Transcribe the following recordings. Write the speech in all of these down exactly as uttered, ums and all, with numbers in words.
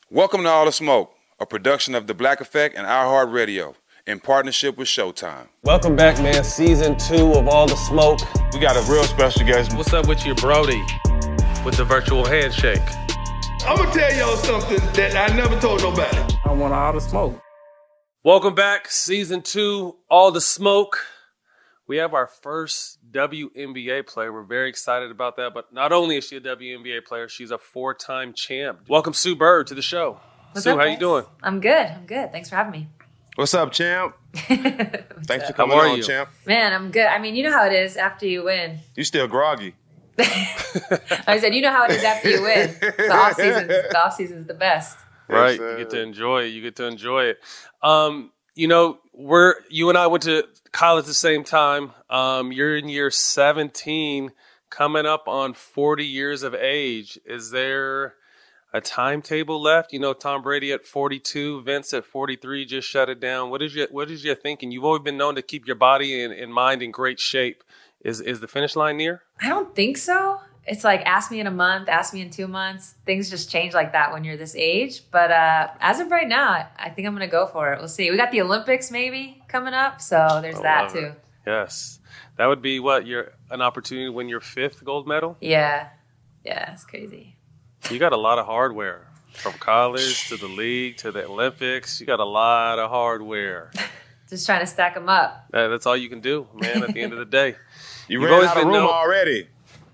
Welcome to All the Smoke, a production of The Black Effect and iHeartRadio in partnership with Showtime. Welcome back, man. Season two of All the Smoke. We got a real special guest. What's up with your Brody with the virtual handshake? I'm going to tell y'all something that I never told nobody. I want All the Smoke. Welcome back. Season two, All the Smoke. We have our first W N B A player. We're very excited about that. But not only is she a W N B A player, she's a four-time champ. Welcome, Sue Bird, to the show. What's Sue, up, how guys? you doing? I'm good. I'm good. Thanks for having me. What's up, champ? Thanks for up? coming How are on, you? champ. Man, I'm good. I mean, you know how it is after you win. You still groggy. I said, you know how it is after you win. The off season, the off season's the best. Right. Yes, you sir. get to enjoy it. You get to enjoy it. Um, you know, we're you and I went to college at the same time. Um, you're in year seventeen, coming up on forty years of age. Is there a timetable left? You know, Tom Brady at forty-two, Vince at forty-three just shut it down. What is your what is your thinking? You've always been known to keep your body and, and mind in great shape. Is is the finish line near? I don't think so. It's like, ask me in a month, ask me in two months. Things just change like that when you're this age. But uh, as of right now, I think I'm going to go for it. We'll see. We got the Olympics maybe coming up. So there's I that love too. it. Yes. That would be what? Your an opportunity to win your fifth gold medal? Yeah. Yeah, it's crazy. You got a lot of hardware from college to the league to the Olympics. You got a lot of hardware. Just trying to stack them up. Uh, That's all you can do, man, at the end of the day. You You've ran always out of been room known- already.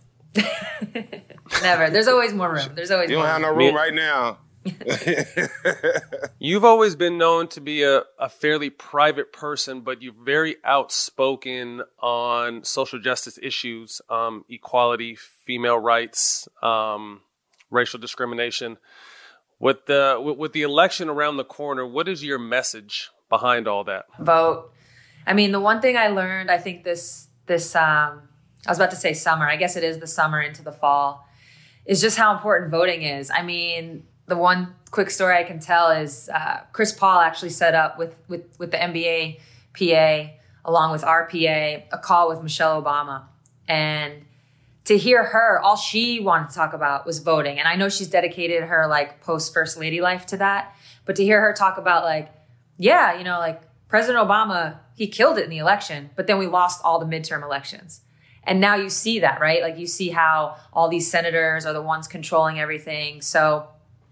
Never. There's always more room. There's always You don't more have no room. room Me- right now. You've always been known to be a, a fairly private person, but you're very outspoken on social justice issues, um, equality, female rights, um, racial discrimination. With the with, with the election around the corner, what is your message behind all that? Vote. I mean, the one thing I learned, I think this, this, um, I was about to say summer, I guess it is the summer into the fall, is just how important voting is. I mean, the one quick story I can tell is uh, Chris Paul actually set up with, with, with the N B A P A, along with our P A, a call with Michelle Obama. And to hear her, all she wanted to talk about was voting. And I know she's dedicated her like post First Lady life to that. But to hear her talk about like, yeah, you know, like President Obama, he killed it in the election, but then we lost all the midterm elections. And now you see that, right? Like you see how all these senators are the ones controlling everything. So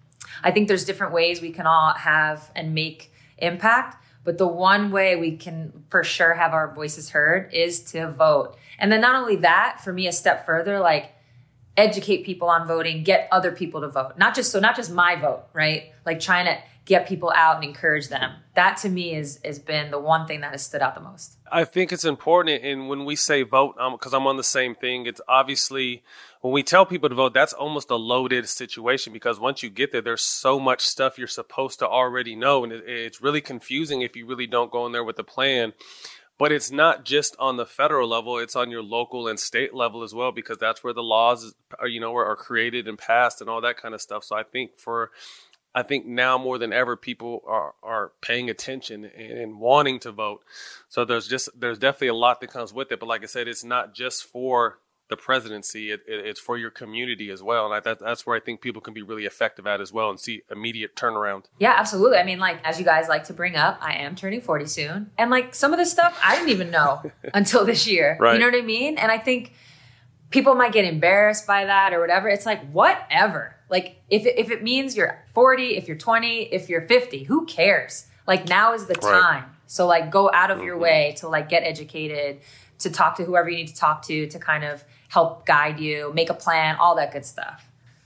I think there's different ways we can all have and make impact. But the one way we can for sure have our voices heard is to vote. And then not only that, for me, a step further, like educate people on voting, get other people to vote. Not just, so not just my vote, right? Like trying to get people out and encourage them. That to me is has been the one thing that has stood out the most. I think it's important, and when we say vote, because um, I'm on the same thing, it's obviously, when we tell people to vote, that's almost a loaded situation, because once you get there, there's so much stuff you're supposed to already know, and it, it's really confusing if you really don't go in there with a plan. But it's not just on the federal level, it's on your local and state level as well, because that's where the laws are, you know, are created and passed and all that kind of stuff. So I think for I think now more than ever, people are, are paying attention and, and wanting to vote. So there's just there's definitely a lot that comes with it. But like I said, it's not just for the presidency; it, it, it's for your community as well. And I, that, that's where I think people can be really effective at as well and see immediate turnaround. Yeah, absolutely. I mean, like as you guys like to bring up, I am turning forty soon, and like some of this stuff I didn't even know until this year. Right. You know what I mean? And I think people might get embarrassed by that or whatever. It's like whatever. Like if it, if it means you're forty, if you're twenty, if you're fifty, who cares? Like now is the Right. time. So like go out of Mm-hmm. your way to like get educated, to talk to whoever you need to talk to, to kind of help guide you, make a plan, all that good stuff.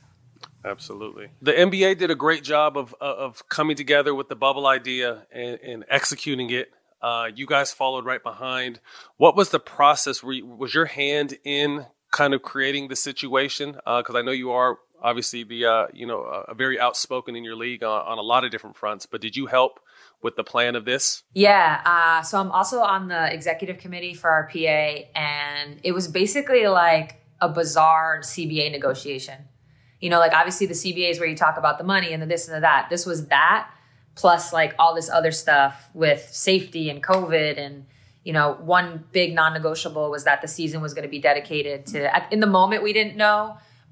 Absolutely. The N B A did a great job of of coming together with the bubble idea and, and executing it. Uh, you guys followed right behind. What was the process? Were you, was your hand in kind of creating the situation? Because uh, I know you are obviously the uh, you know uh, very outspoken in your league on, on a lot of different fronts. But did you help with the plan of this? Yeah. Uh, so I'm also on the executive committee for our P A, and it was basically like a bizarre C B A negotiation. You know, like obviously the C B A is where you talk about the money and the this and the that. This was that plus like all this other stuff with safety and COVID. And, you know, one big non-negotiable was that the season was going to be dedicated to, at, in the moment we didn't know,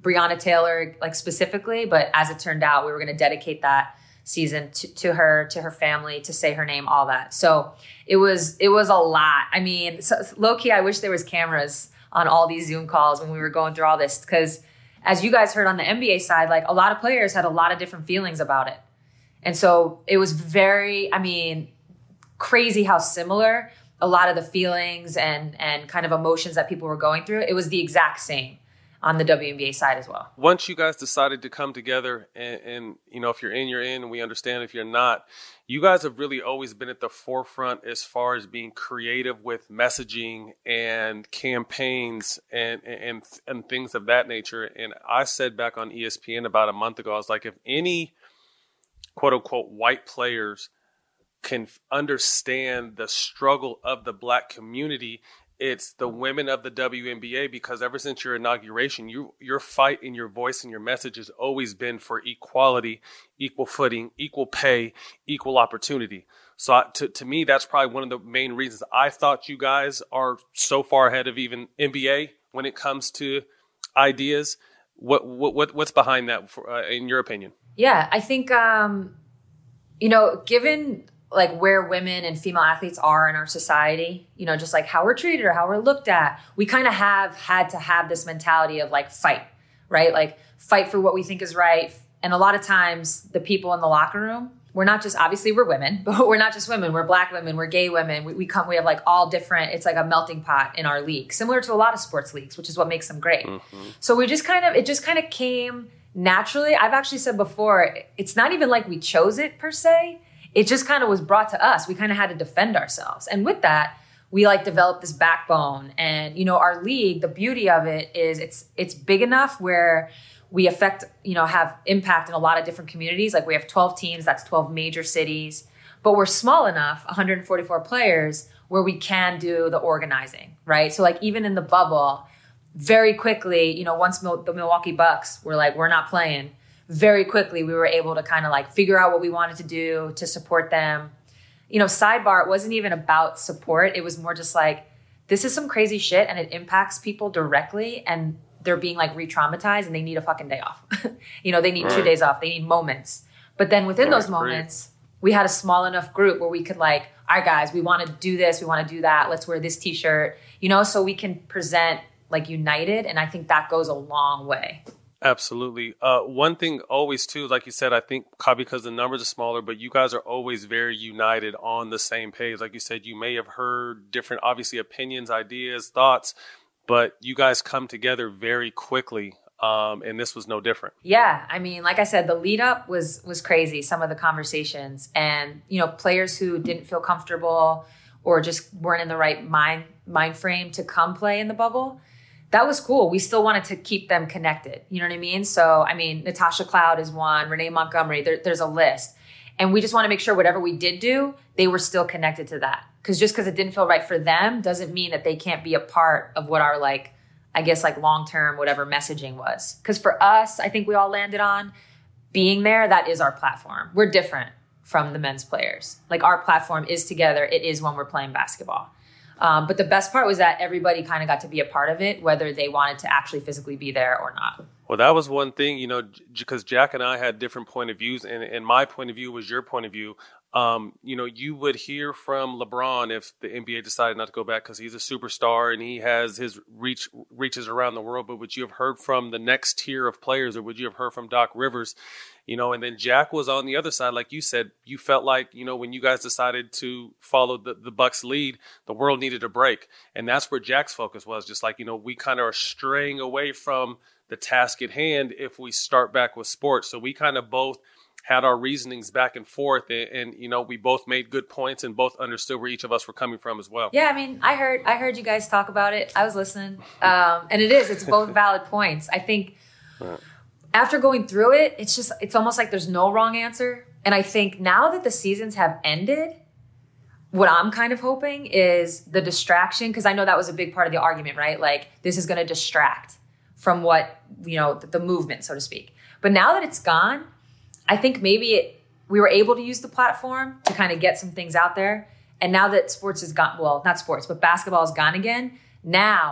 Breonna Taylor, like specifically, but as it turned out, we were going to dedicate that season to, to her, to her family, to say her name, all that. So it was, it was a lot. I mean, so, low key, I wish there was cameras on all these Zoom calls when we were going through all this, because as you guys heard on the N B A side, like a lot of players had a lot of different feelings about it. And so it was very, I mean, crazy how similar a lot of the feelings and, and kind of emotions that people were going through. It was the exact same on the W N B A side as well. Once you guys decided to come together and, and, you know, if you're in, you're in, and we understand if you're not, you guys have really always been at the forefront as far as being creative with messaging and campaigns and, and, and things of that nature. And I said back on E S P N about a month ago, I was like, if any quote unquote white players can understand the struggle of the black community, it's the women of the W N B A, because ever since your inauguration, you, your fight and your voice and your message has always been for equality, equal footing, equal pay, equal opportunity. So I, to, to me, that's probably one of the main reasons I thought you guys are so far ahead of even N B A when it comes to ideas. What, what what's behind that, for, uh, in your opinion? Yeah, I think, um, you know, given like where women and female athletes are in our society, you know, just like how we're treated or how we're looked at, we kind of have had to have this mentality of like fight, right? Like fight for what we think is right. And a lot of times the people in the locker room, we're not just, obviously we're women, but we're not just women. We're black women, we're gay women. We, we come, we have like all different, it's like a melting pot in our league, similar to a lot of sports leagues, which is what makes them great. Mm-hmm. So we just kind of, it just kind of came naturally. I've actually said before, it's not even like we chose it per se. It just kind of was brought to us. We kind of had to defend ourselves. And with that, we like developed this backbone. And, you know, our league, the beauty of it is it's it's big enough where we affect, you know, have impact in a lot of different communities. Like we have twelve teams, that's twelve major cities. But we're small enough, one hundred forty-four players, where we can do the organizing, right? So like even in the bubble, very quickly, you know, once Mil- the Milwaukee Bucks were like, we're not playing, very quickly, we were able to kind of like figure out what we wanted to do to support them. You know, sidebar, it wasn't even about support. It was more just like, this is some crazy shit and it impacts people directly and they're being like re-traumatized and they need a fucking day off. You know, they need right. two days off. They need moments. But then within right, those moments, great. we had a small enough group where we could like, all right, guys, we want to do this. We want to do that. Let's wear this t-shirt, you know, so we can present like united. And I think that goes a long way. Absolutely. Uh, one thing always too, like you said, I think because the numbers are smaller, but you guys are always very united on the same page. Like you said, you may have heard different, obviously, opinions, ideas, thoughts, but you guys come together very quickly. Um, and this was no different. Yeah. I mean, like I said, the lead up was, was crazy. Some of the conversations and, you know, players who didn't feel comfortable or just weren't in the right mind, mind frame to come play in the bubble. That was cool. We still wanted to keep them connected. You know what I mean? So, I mean, Natasha Cloud is one, Renee Montgomery, there, there's a list. And we just want to make sure whatever we did do, they were still connected to that. Because just because it didn't feel right for them doesn't mean that they can't be a part of what our, like, I guess, like long-term whatever messaging was. Because for us, I think we all landed on being there. That is our platform. We're different from the men's players. Like our platform is together. It is when we're playing basketball. Um, but the best part was that everybody kind of got to be a part of it, whether they wanted to actually physically be there or not. Well, that was one thing, you know, because Jack and I had different point of views, and, and my point of view was your point of view. Um, you know, you would hear from LeBron if the N B A decided not to go back because he's a superstar and he has his reach reaches around the world. But would you have heard from the next tier of players, or would you have heard from Doc Rivers? You know, and then Jack was on the other side. Like you said, you felt like, you know, when you guys decided to follow the, the Bucks lead, the world needed a break. And that's where Jack's focus was. Just like, you know, we kind of are straying away from the task at hand if we start back with sports. So we kind of both had our reasonings back and forth. And, and, you know, we both made good points and both understood where each of us were coming from as well. Yeah, I mean, I heard I heard you guys talk about it. I was listening. Um, and it is. It's both valid points. I think right. After going through it, it's just, it's almost like there's no wrong answer. And I think now that the seasons have ended, what I'm kind of hoping is the distraction, because I know that was a big part of the argument, right? Like, this is going to distract from what, you know, the, the movement, so to speak. But now that it's gone, I think maybe it, we were able to use the platform to kind of get some things out there. And now that sports is gone, well, not sports, but basketball is gone again, now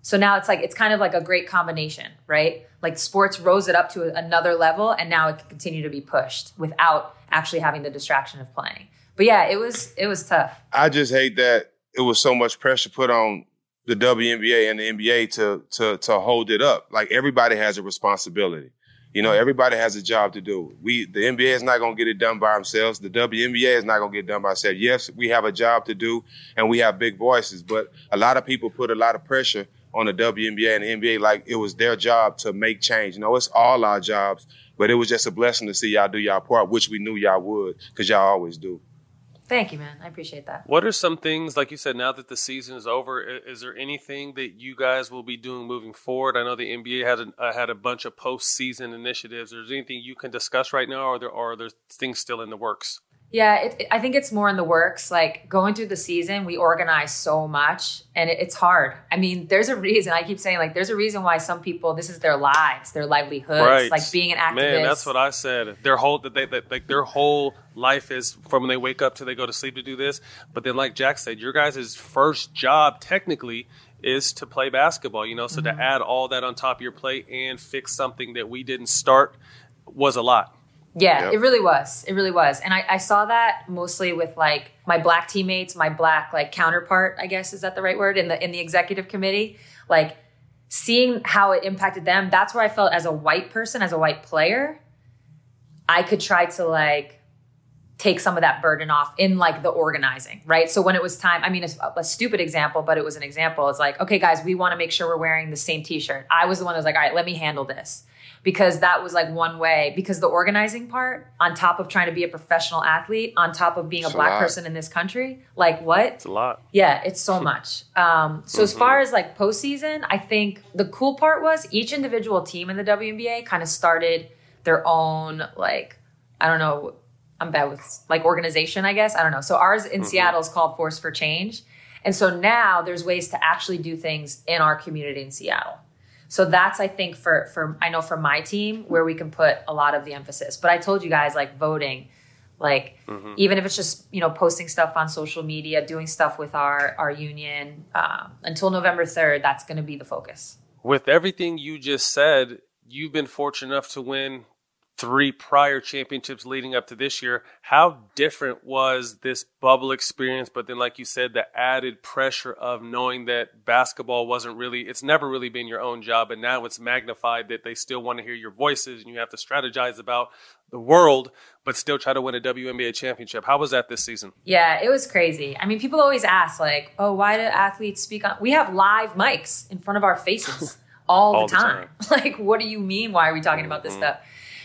So now it's like, it's kind of like a great combination, right? Like sports rose it up to another level and now it can continue to be pushed without actually having the distraction of playing. But yeah, it was, it was tough. I just hate that it was so much pressure put on the W N B A and the N B A to, to, to hold it up. Like everybody has a responsibility. You know, everybody has a job to do. We, the N B A is not going to get it done by themselves. The W N B A is not going to get it done by themselves. Yes, we have a job to do and we have big voices, but a lot of people put a lot of pressure on the W N B A and the N B A like it was their job to make change. You know, it's all our jobs, but it was just a blessing to see y'all do y'all part, which we knew y'all would, because y'all always do. Thank you, man. I appreciate that. What are some things, like you said, now that the season is over, is there anything that you guys will be doing moving forward? I know the N B A had a, uh, had a bunch of postseason initiatives. Is there anything you can discuss right now, or, there, or are there things still in the works? Yeah, it, it, I think it's more in the works. Like going through the season, we organize so much and it, it's hard. I mean, there's a reason. I keep saying like, there's a reason why some people, this is their lives, their livelihoods, right. Like being an activist. Man, that's what I said. Their whole, that they, that, like their whole life is from when they wake up till they go to sleep to do this. But then like Jack said, your guys' first job technically is to play basketball, you know, so mm-hmm. to add all that on top of your plate and fix something that we didn't start was a lot. Yeah, yep. It really was. It really was. And I, I saw that mostly with like my black teammates, my black like counterpart, I guess, is that the right word, in the in the executive committee, like seeing how it impacted them. That's where I felt as a white person, as a white player, I could try to like take some of that burden off in like the organizing, right? So when it was time, I mean, it's a, a stupid example, but it was an example. It's like, okay, guys, we want to make sure we're wearing the same t-shirt. I was the one that was like, all right, let me handle this. Because that was like one way, because the organizing part, on top of trying to be a professional athlete, on top of being a it's black a person in this country, like what? It's a lot. Yeah, it's so much. Um, so mm-hmm. as far as like postseason, I think the cool part was each individual team in the W N B A kind of started their own, like, I don't know, I'm bad with like organization, I guess. I don't know. So ours in mm-hmm. Seattle is called Force for Change. And so now there's ways to actually do things in our community in Seattle. So that's, I think, for, for, I know for my team, where we can put a lot of the emphasis. But I told you guys, like voting, like mm-hmm. even if it's just, you know, posting stuff on social media, doing stuff with our, our union, uh, until November third, that's going to be the focus. With everything you just said, you've been fortunate enough to win three prior championships leading up to this year. How different was this bubble experience? But then, like you said, the added pressure of knowing that basketball wasn't really, it's never really been your own job. And now it's magnified that they still want to hear your voices and you have to strategize about the world, but still try to win a W N B A championship. How was that this season? Yeah, it was crazy. I mean, people always ask like, oh, why do athletes speak on, we have live mics in front of our faces all, all the, time. the time. Like, what do you mean? Why are we talking mm-hmm. about this stuff?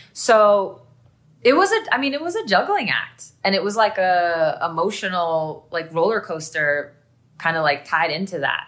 So it was a, I mean, it was a juggling act, and it was like a emotional, like roller coaster kind of like tied into that.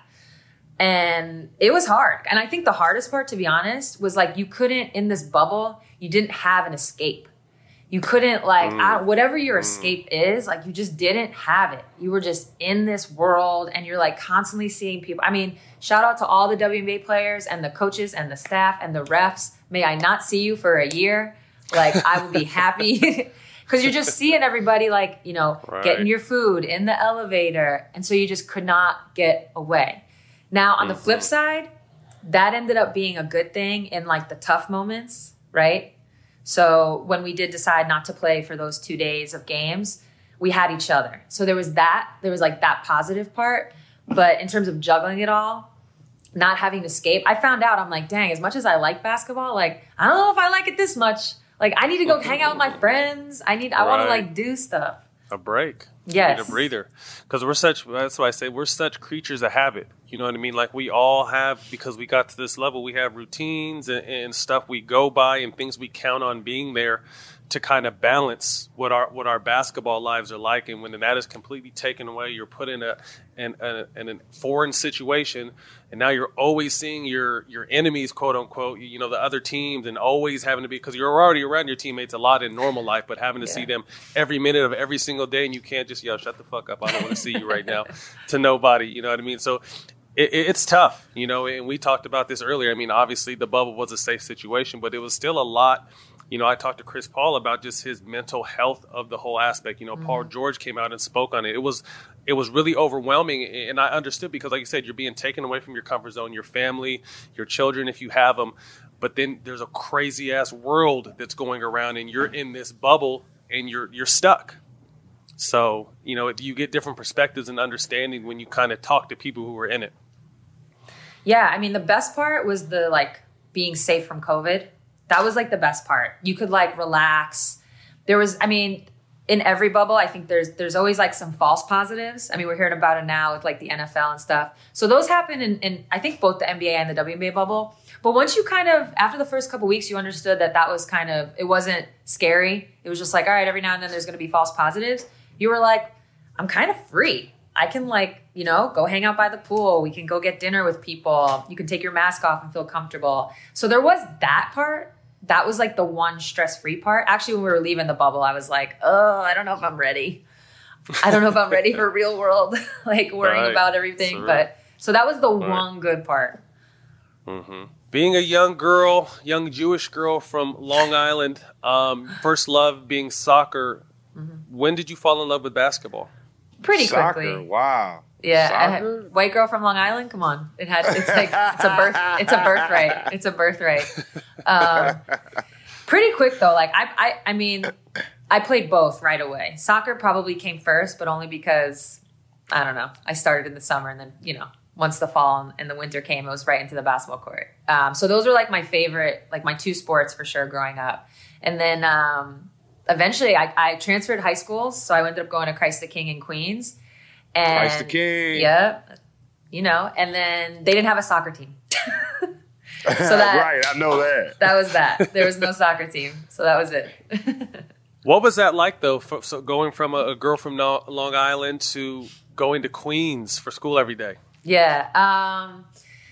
And it was hard. And I think the hardest part, to be honest, was like, you couldn't, in this bubble, you didn't have an escape. You couldn't like, mm. I, whatever your mm. escape is, like you just didn't have it. You were just in this world and you're like constantly seeing people. I mean, shout out to all the W N B A players and the coaches and the staff and the refs. May I not see you for a year. Like I will be happy because you're just seeing everybody like, you know, right. getting your food in the elevator. And so you just could not get away. Now on mm-hmm. the flip side, that ended up being a good thing in like the tough moments, right? So when we did decide not to play for those two days of games, we had each other. So there was that, there was like that positive part. But in terms of juggling it all, not having to escape, I found out, I'm like, dang, as much as I like basketball, like, I don't know if I like it this much. Like, I need to go hang out with my friends. I need, I right. want to like do stuff. A break. Yes. You need a breather. Because we're such, that's why I say we're such creatures of habit. You know what I mean? Like we all have, because we got to this level, we have routines and, and stuff we go by and things we count on being there to kind of balance what our what our basketball lives are like. And when that is completely taken away, you're put in a in a, in a foreign situation, and now you're always seeing your your enemies, quote unquote, you know, the other teams, and always having to be, because you're already around your teammates a lot in normal life, but having to yeah. see them every minute of every single day, and you can't just, yo, shut the fuck up, I don't want to see you right now, to nobody, you know what I mean? So It, it's tough, you know, and we talked about this earlier. I mean, obviously the bubble was a safe situation, but it was still a lot you know, I talked to Chris Paul about just his mental health of the whole aspect. You know, mm-hmm. Paul George came out and spoke on it. It was it was really overwhelming, and I understood because, like you said, you're being taken away from your comfort zone, your family, your children, if you have them. But then there's a crazy ass world that's going around, and you're in this bubble, and you're you're stuck. So, you know, you get different perspectives and understanding when you kind of talk to people who are in it. Yeah, I mean, the best part was the, like, being safe from COVID. That was, like, the best part. You could, like, relax. There was, I mean, in every bubble, I think there's there's always, like, some false positives. I mean, we're hearing about it now with, like, the N F L and stuff. So those happen in, in I think, both the N B A and the W N B A bubble. But once you kind of, after the first couple weeks, you understood that that was kind of, it wasn't scary. It was just like, all right, every now and then there's going to be false positives. You were like, I'm kind of free. I can, like, you know, go hang out by the pool. We can go get dinner with people. You can take your mask off and feel comfortable. So there was that part. That was, like, the one stress-free part. Actually, when we were leaving the bubble, I was like, oh, I don't know if I'm ready. I don't know if I'm ready for real world, like, worrying right. about everything. Sure. But so that was the right. one good part. Mm-hmm. Being a young girl, young Jewish girl from Long Island, um, first love being soccer. Mm-hmm. When did you fall in love with basketball? Pretty Soccer, quickly. Wow. Yeah, Soccer? Had, white girl from Long Island. Come on, it had. It's like it's a birth. It's a birthright. It's a birthright. Um, pretty quick though. Like I, I, I mean, I played both right away. Soccer probably came first, but only because I don't know. I started in the summer, and then you know, once the fall and the winter came, it was right into the basketball court. Um, so those were like my favorite, like my two sports for sure growing up, and then. Um, Eventually, I, I transferred high schools, so I ended up going to Christ the King in Queens. And, Christ the King. Yeah, you know, and then they didn't have a soccer team. so that right, I know that. That was that. There was no soccer team, so that was it. What was that like, though, for, so going from a, a girl from no, Long Island to going to Queens for school every day? Yeah. Um,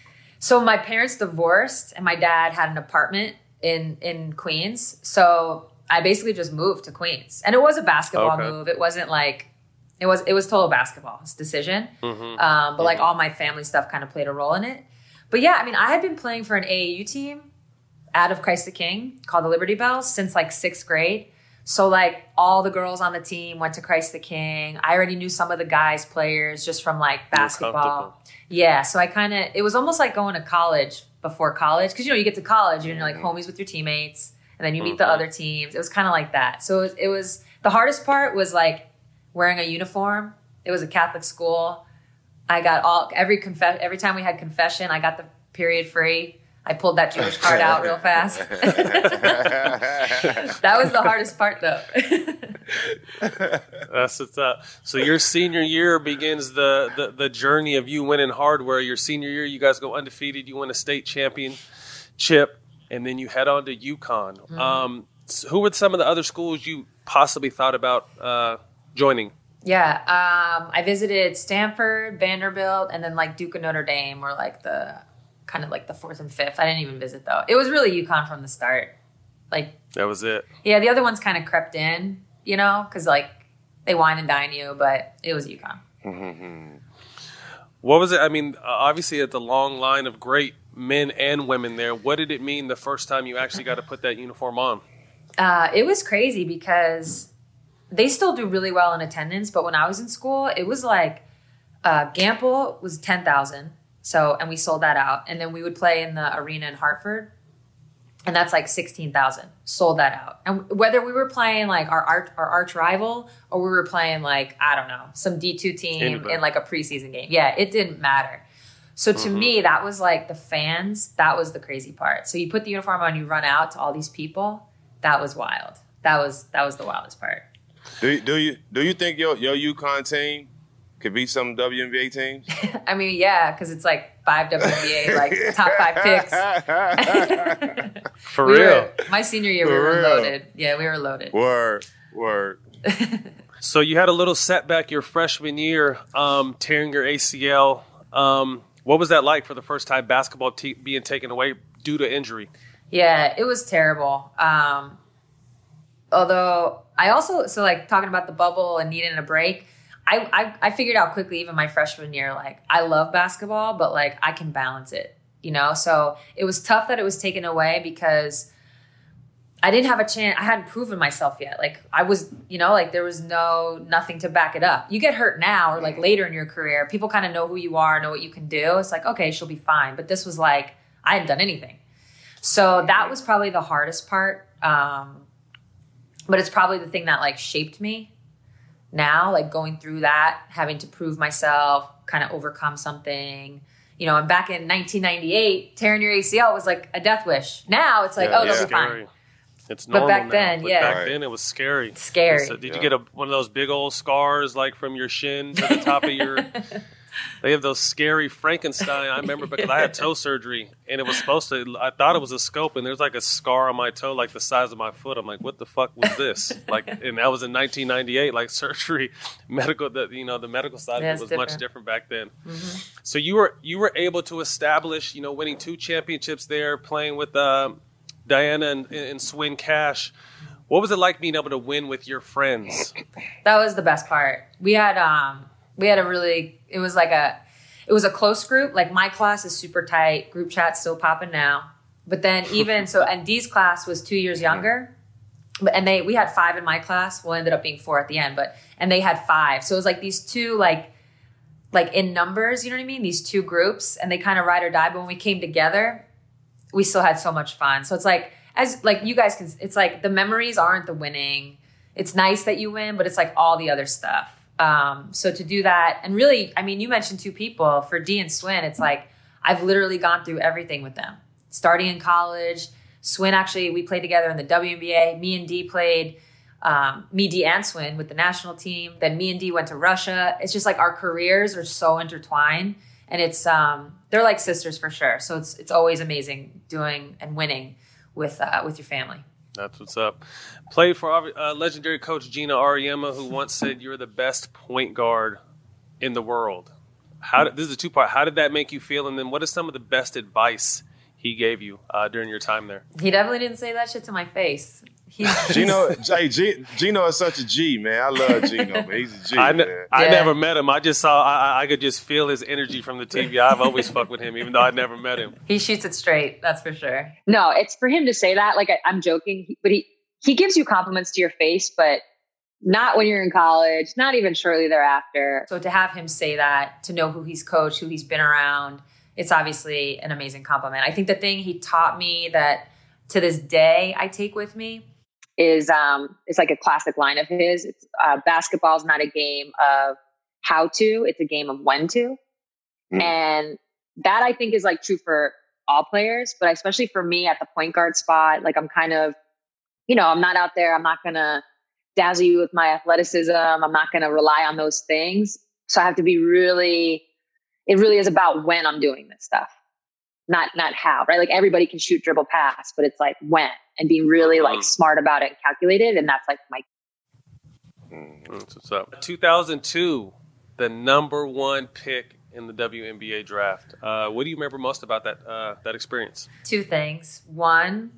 so my parents divorced, and my dad had an apartment in in Queens, so I basically just moved to Queens, and it was a basketball okay. move. It wasn't like it was. It was total basketball decision. Mm-hmm. Um, but mm-hmm. like all my family stuff kind of played a role in it. But yeah, I mean, I had been playing for an A A U team out of Christ the King called the Liberty Bells since like sixth grade. So like all the girls on the team went to Christ the King. I already knew some of the guys players just from like basketball. Yeah, so I kind of it was almost like going to college before college because you know you get to college and you're like homies with your teammates. And then you meet mm-hmm. the other teams. It was kind of like that. So it was, it was, the hardest part was like wearing a uniform. It was a Catholic school. I got all, every confess, every time we had confession, I got the period free. I pulled that Jewish card out real fast. That was the hardest part though. That's what's up. So your senior year begins the, the, the journey of you winning hardware. Your senior year, you guys go undefeated. You win a state championship. And then you head on to UConn. Mm-hmm. Um, so who were some of the other schools you possibly thought about uh, joining? Yeah, um, I visited Stanford, Vanderbilt, and then like Duke and Notre Dame were like the kind of like the fourth and fifth. I didn't even visit though. It was really UConn from the start. Like that was it. Yeah, the other ones kind of crept in, you know, because like they wine and dine you, but it was UConn. Mm-hmm. What was it? I mean, obviously, at the long line of great men and women there, what did it mean the first time you actually got to put that uniform on? Uh, it was crazy because they still do really well in attendance, but when I was in school, it was like uh, Gamble was ten thousand, so and we sold that out, and then we would play in the arena in Hartford, and that's like sixteen thousand. Sold that out, and whether we were playing like our arch, our arch rival or we were playing like I don't know some D two team Anybody. in like a preseason game, yeah, it didn't matter. So to mm-hmm. me, that was like the fans. That was the crazy part. So you put the uniform on, you run out to all these people. That was wild. That was that was the wildest part. Do you, do you do you think your your UConn team could beat some W N B A teams? I mean, yeah, because it's like five W N B A like top five picks. For we real. Were, my senior year, For we were real. loaded. Yeah, we were loaded. Word, word. So you had a little setback your freshman year, um, tearing your A C L. Um, what was that like for the first time basketball te- being taken away due to injury? Yeah, it was terrible. Um, although I also, so like talking about the bubble and needing a break, I, I, I figured out quickly, even my freshman year, like I love basketball, but like I can balance it, you know? So it was tough that it was taken away because I didn't have a chance. I hadn't proven myself yet. Like I was, you know, like there was no, nothing to back it up. You get hurt now or like later in your career, people kind of know who you are, know what you can do. It's like, okay, she'll be fine. But this was like, I hadn't done anything. So that was probably the hardest part. Um, but it's probably the thing that like shaped me now, like going through that, having to prove myself, kind of overcome something. You know, and back in nineteen ninety-eight, tearing your A C L was like a death wish. Now it's like, Yeah, oh, yeah. they'll be fine. It's normal But back now. then, But yeah. back Right. then it was scary. Scary. So did Yeah. you get a, one of those big old scars like from your shin to the top of your? They have those scary Frankenstein. I remember because I had toe surgery and it was supposed to. I thought it was a scope and there's like a scar on my toe like the size of my foot. I'm like, what the fuck was this? Like, and that was in nineteen ninety-eight. Like surgery, medical. The you know the medical side Yeah, of it's it was much different. different back then. Mm-hmm. So you were you were able to establish, you know, winning two championships there, playing with uh, Diana and, and Swin Cash. What was it like being able to win with your friends? That was the best part. We had um we had a really it was like a it was a close group. Like my class is super tight. Group chat's still popping now. But then even so and Dee's class was two years younger. But and they we had five in my class. Well, it ended up being four at the end, but and they had five. So it was like these two like like in numbers, you know what I mean? These two groups and they kind of ride or die. But when we came together, we still had so much fun. So it's like as like you guys can, it's like the memories aren't the winning. It's nice that you win, but it's like all the other stuff. Um, so to do that, and really, I mean, you mentioned two people for Dee and Swin. It's like I've literally gone through everything with them. Starting in college, Swin actually we played together in the W N B A. Me and Dee played, um, me, Dee, and Swin with the national team. Then me and Dee went to Russia. It's just like our careers are so intertwined, and it's um, they're like sisters for sure. So it's it's always amazing doing and winning with uh, with your family. That's what's up. Played for uh, legendary coach Gina Auriemma, who once said you're the best point guard in the world. How did, this is a two-part. How did that make you feel? And then what is some of the best advice he gave you uh, during your time there? He definitely didn't say that shit to my face. He, Gino, hey, G, Gino is such a G, man. I love Gino, man. He's a G, I, ne- man. I Yeah. never met him. I just saw. I, I could just feel his energy from the T V. I've always fucked with him, even though I never met him. he shoots it straight, that's for sure. No, it's for him to say that. Like I, I'm joking, he- but he he gives you compliments to your face, but not when you're in college. Not even shortly thereafter. So to have him say that, to know who he's coached, who he's been around, it's obviously an amazing compliment. I think the thing he taught me that to this day I take with me Is um, it's like a classic line of his. It's uh, basketball is not a game of how to; it's a game of when to. Mm. And that I think is like true for all players, but especially for me at the point guard spot. Like I'm kind of, you know, I'm not out there. I'm not gonna dazzle you with my athleticism. I'm not gonna rely on those things. So I have to be really. It really is about when I'm doing this stuff, not not how. Right? Like everybody can shoot, dribble, pass, but it's like when. And being really like smart about it and calculated. And that's like my. That's what's up. two thousand two, the number one pick in the W N B A draft. Uh, what do you remember most about that uh, that experience? two things. One,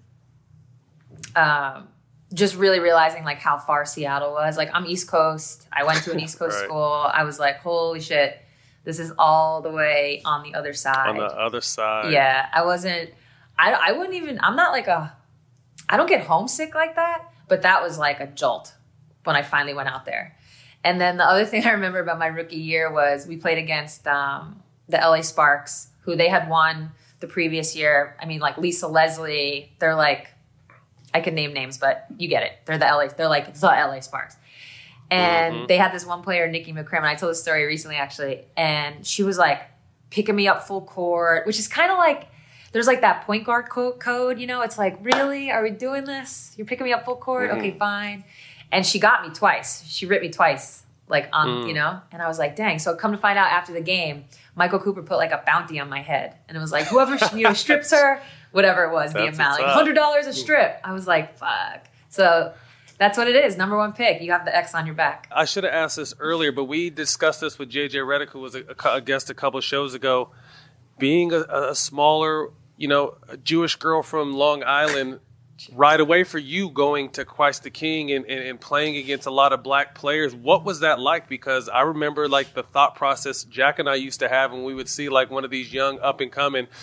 um, just really realizing like how far Seattle was. Like I'm East Coast. I went to an East Coast Right. school. I was like, holy shit, this is all the way on the other side. On the other side. Yeah, I wasn't. I I wouldn't even. I'm not like a. I don't get homesick like that, but that was like a jolt when I finally went out there. And then the other thing I remember about my rookie year was we played against um, the L A Sparks, who they had won the previous year. I mean, like Lisa Leslie. They're like, I can name names, but you get it. They're the L A. They're like the L A Sparks. And Mhm. they had this one player, Nikki McCrimmon. I told this story recently, actually. And she was like picking me up full court, which is kind of like, there's like that point guard co- code, you know? It's like, really? Are we doing this? You're picking me up full court? Mhm. Okay, fine. And she got me twice. She ripped me twice, like on, Mm. you know? And I was like, dang. So come to find out after the game, Michael Cooper put like a bounty on my head. And it was like, whoever, you know, strips her, whatever it was, the That's amount, what's like up. one hundred dollars a strip. I was like, fuck. So that's what it is. Number one pick. You have the X on your back. I should have asked this earlier, but we discussed this with J J Redick, who was a, a guest a couple of shows ago. Being a, a smaller, you know, a Jewish girl from Long Island, right away for you going to Christ the King and, and, and playing against a lot of black players, what was that like? Because I remember like the thought process Jack and I used to have when we would see like one of these young up and coming,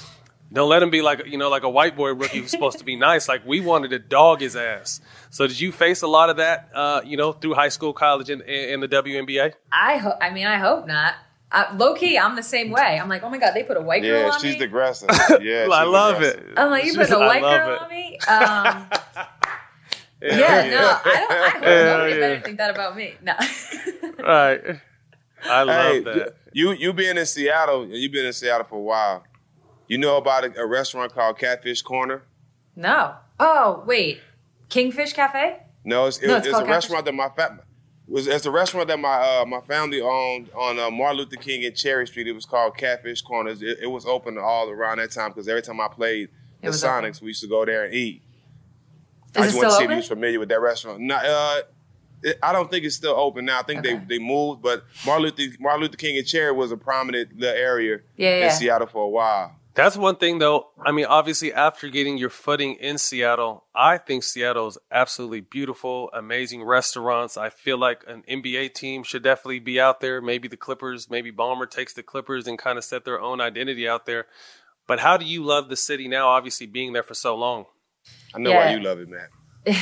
Don't let him be like, you know, like a white boy rookie who's supposed to be nice. Like, we wanted to dog his ass. So did you face a lot of that, uh, you know, through high school, college, and, and the W N B A? I ho- I mean, I hope not. Uh, low key, I'm the same way. I'm like, oh my God, they put a white girl Yeah, on she's me. the aggressor. Yeah, I she's love aggressive. it. I'm like, you put a I white love girl it. on me? Um, Yeah, yeah, no, I don't. I hope Yeah, nobody yeah. better think that about me. No. Right. I love Hey, that. you you being in Seattle, you've been in Seattle for a while. You know about a, a restaurant called Catfish Corner? No. Oh, wait. Kingfish Cafe? No, it's, it, No, it's, it's a called restaurant that my fa- was it's a restaurant that my uh, my family owned on uh, Martin Luther King and Cherry Street. It was called Catfish Corner. It, it was open all around that time because every time I played the was Sonics, open. we used to go there and eat. Is I it just still wanted to see if open? you was familiar with that restaurant. No, uh, it, I don't think it's still open now. I think Okay. they, they moved, but Martin Luther, Martin Luther King and Cherry was a prominent little area Yeah, in yeah. Seattle for a while. That's one thing, though. I mean, obviously, after getting your footing in Seattle, I think Seattle is absolutely beautiful, amazing restaurants. I feel like an N B A team should definitely be out there. Maybe the Clippers, maybe Ballmer takes the Clippers and kind of set their own identity out there. But how do you love the city now, obviously being there for so long? I know Yeah. why you love it, Matt.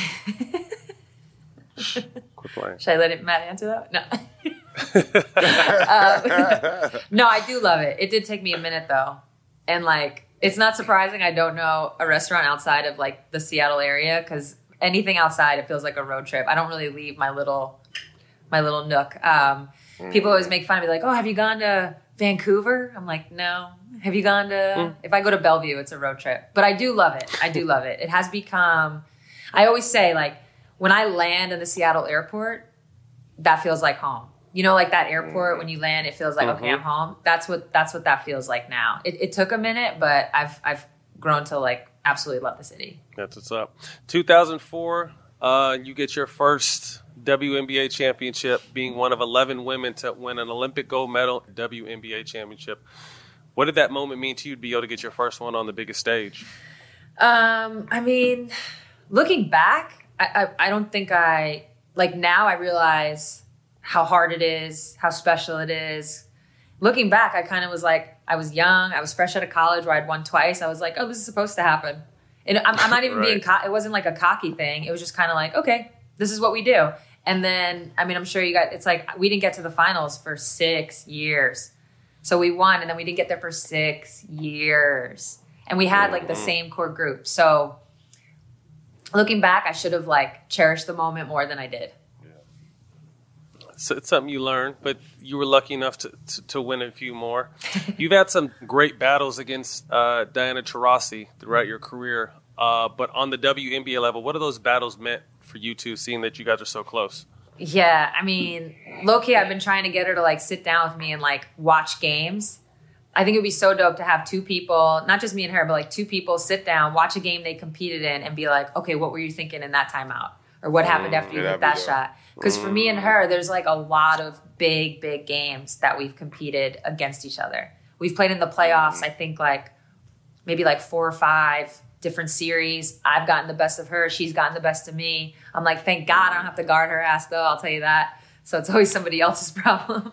Quit playing. Should I let it, Matt answer that? No. um, no, I do love it. It did take me a minute though. And like, it's not surprising I don't know a restaurant outside of like the Seattle area because anything outside, it feels like a road trip. I don't really leave my little, my little nook. Um, people always make fun of me like, oh, have you gone to Vancouver? I'm like, no. Have you gone to, if I go to Bellevue, it's a road trip. But I do love it. I do love it. It has become, I always say like, when I land in the Seattle airport, that feels like home. You know, like that airport, when you land, it feels like, Mhm. okay, I'm home. That's what that's what that feels like now. It, it took a minute, but I've I've grown to like absolutely love the city. That's what's up. two thousand four, uh, you get your first W N B A championship, being one of eleven women to win an Olympic gold medal, W N B A championship. What did that moment mean to you to be able to get your first one on the biggest stage? Um, I mean, looking back, I, I, I don't think I, like now I realize how hard it is, how special it is. Looking back, I kind of was like, I was young, I was fresh out of college where I'd won twice. I was like, oh, this is supposed to happen. And I'm, I'm not even Right. being, co- it wasn't like a cocky thing. It was just kind of like, okay, this is what we do. And then, I mean, I'm sure you got, it's like, we didn't get to the finals for six years. So we won, and then we didn't get there for six years. And we had like the same core group. So looking back, I should have like cherished the moment more than I did. So it's something you learn, but you were lucky enough to, to, to win a few more. You've had some great battles against uh, Diana Taurasi throughout your career. Uh, but on the W N B A level, what are those battles meant for you two, seeing that you guys are so close? Yeah, I mean, low-key, I've been trying to get her to like sit down with me and like watch games. I think it would be so dope to have two people, not just me and her, but like two people sit down, watch a game they competed in and be like, okay, what were you thinking in that timeout? Or what happened after you yeah, hit that'd that be dope. shot? Because for me and her, there's like a lot of big, big games that we've competed against each other. We've played in the playoffs, I think like maybe like four or five different series. I've gotten the best of her. She's gotten the best of me. I'm like, thank God I don't have to guard her ass though. I'll tell you that. So it's always somebody else's problem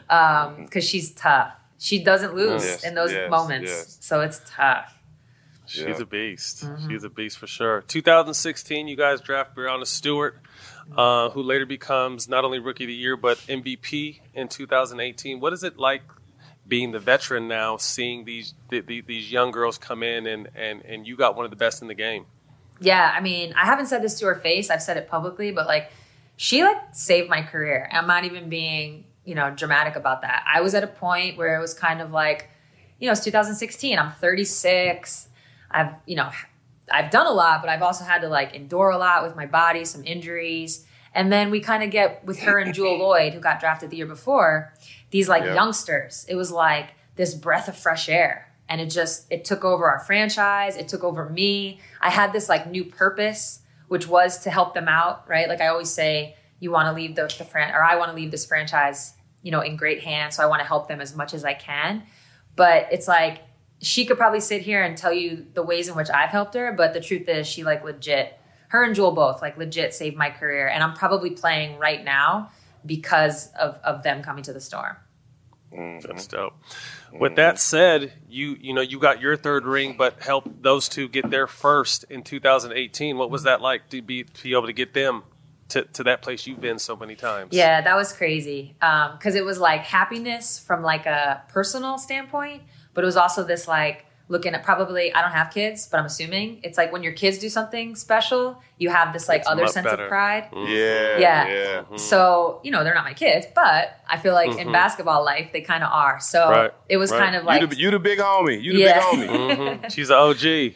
um, because she's tough. She doesn't lose Yes, in those yes, moments. yes. So it's tough. She's Yeah. a beast. She's a beast for sure. two thousand sixteen, you guys draft Breonna Stewart, uh, who later becomes not only Rookie of the Year, but M V P in two thousand eighteen. What is it like being the veteran now, seeing these th- th- these young girls come in and, and, and you got one of the best in the game? Yeah, I mean, I haven't said this to her face. I've said it publicly, but like, she like saved my career. I'm not even being, you know, dramatic about that. I was at a point where it was kind of like, you know, it's two thousand sixteen. I'm thirty-six. I've, you know, I've done a lot, but I've also had to like endure a lot with my body, some injuries. And then we kind of get with her and Jewel Lloyd, who got drafted the year before, these like Yeah. youngsters. It was like this breath of fresh air. And it just, it took over our franchise. It took over me. I had this like new purpose, which was to help them out, right? Like I always say, you want to leave the, the fran, or I want to leave this franchise, you know, in great hands. So I want to help them as much as I can. But it's like, she could probably sit here and tell you the ways in which I've helped her. But the truth is she like legit, her and Jewel both like legit saved my career. And I'm probably playing right now because of, of them coming to the Storm. Mm-hmm. That's dope. With that said, you you know you got your third ring, but helped those two get their first in two thousand eighteen. What was that like to be to be able to get them to, to that place you've been so many times? Yeah, that was crazy. Um, because it was like happiness from like a personal standpoint, but it was also this like looking at probably, I don't have kids, but I'm assuming it's like when your kids do something special, you have this like It's other much sense better. of pride. Yeah, Yeah. yeah. Mm-hmm. So, you know, they're not my kids, but I feel like Mhm. in basketball life, they kind of are. So Right, it was right. kind of like, you, the, you the big homie. You the Yeah. big homie. Mhm. She's an O G.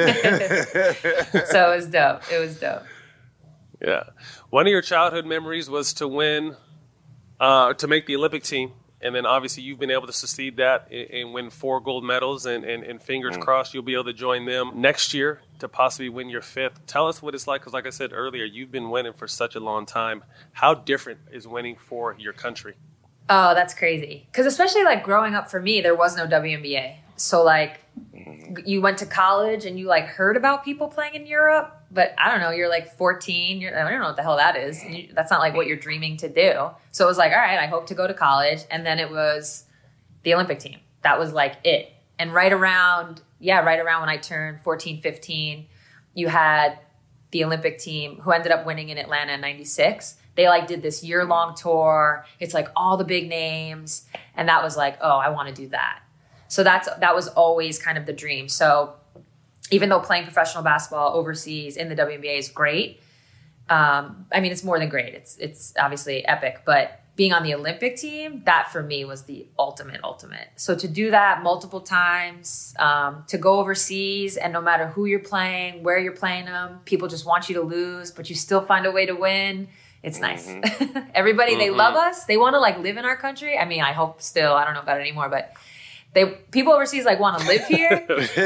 so it was dope. It was dope. Yeah. One of your childhood memories was to win, uh, to make the Olympic team. And then obviously you've been able to succeed that and, and win four gold medals. And, and, and fingers Mm. crossed you'll be able to join them next year to possibly win your fifth. Tell us what it's like, because like I said earlier, you've been winning for such a long time. How different is winning for your country? Oh, that's crazy. Because especially like growing up for me, there was no W N B A. So like you went to college and you like heard about people playing in Europe, but I don't know, you're like fourteen. You're, I don't know what the hell that is. You, that's not like what you're dreaming to do. So it was like, all right, I hope to go to college. And then it was the Olympic team. That was like it. And right around, yeah, right around when I turned fourteen, fifteen, you had the Olympic team who ended up winning in Atlanta in ninety-six. They like did this year long tour. It's like all the big names. And that was like, oh, I want to do that. So that's, that was always kind of the dream. So even though playing professional basketball overseas in the W N B A is great, um, I mean, it's more than great. It's, it's obviously epic, but being on the Olympic team, that for me was the ultimate, ultimate. So to do that multiple times, um, to go overseas and no matter who you're playing, where you're playing them, people just want you to lose, but you still find a way to win. It's nice. Mm-hmm. Everybody, they Mm-hmm. love us. They want to like live in our country. I mean, I hope still, I don't know about it anymore, but they people overseas like want to live here,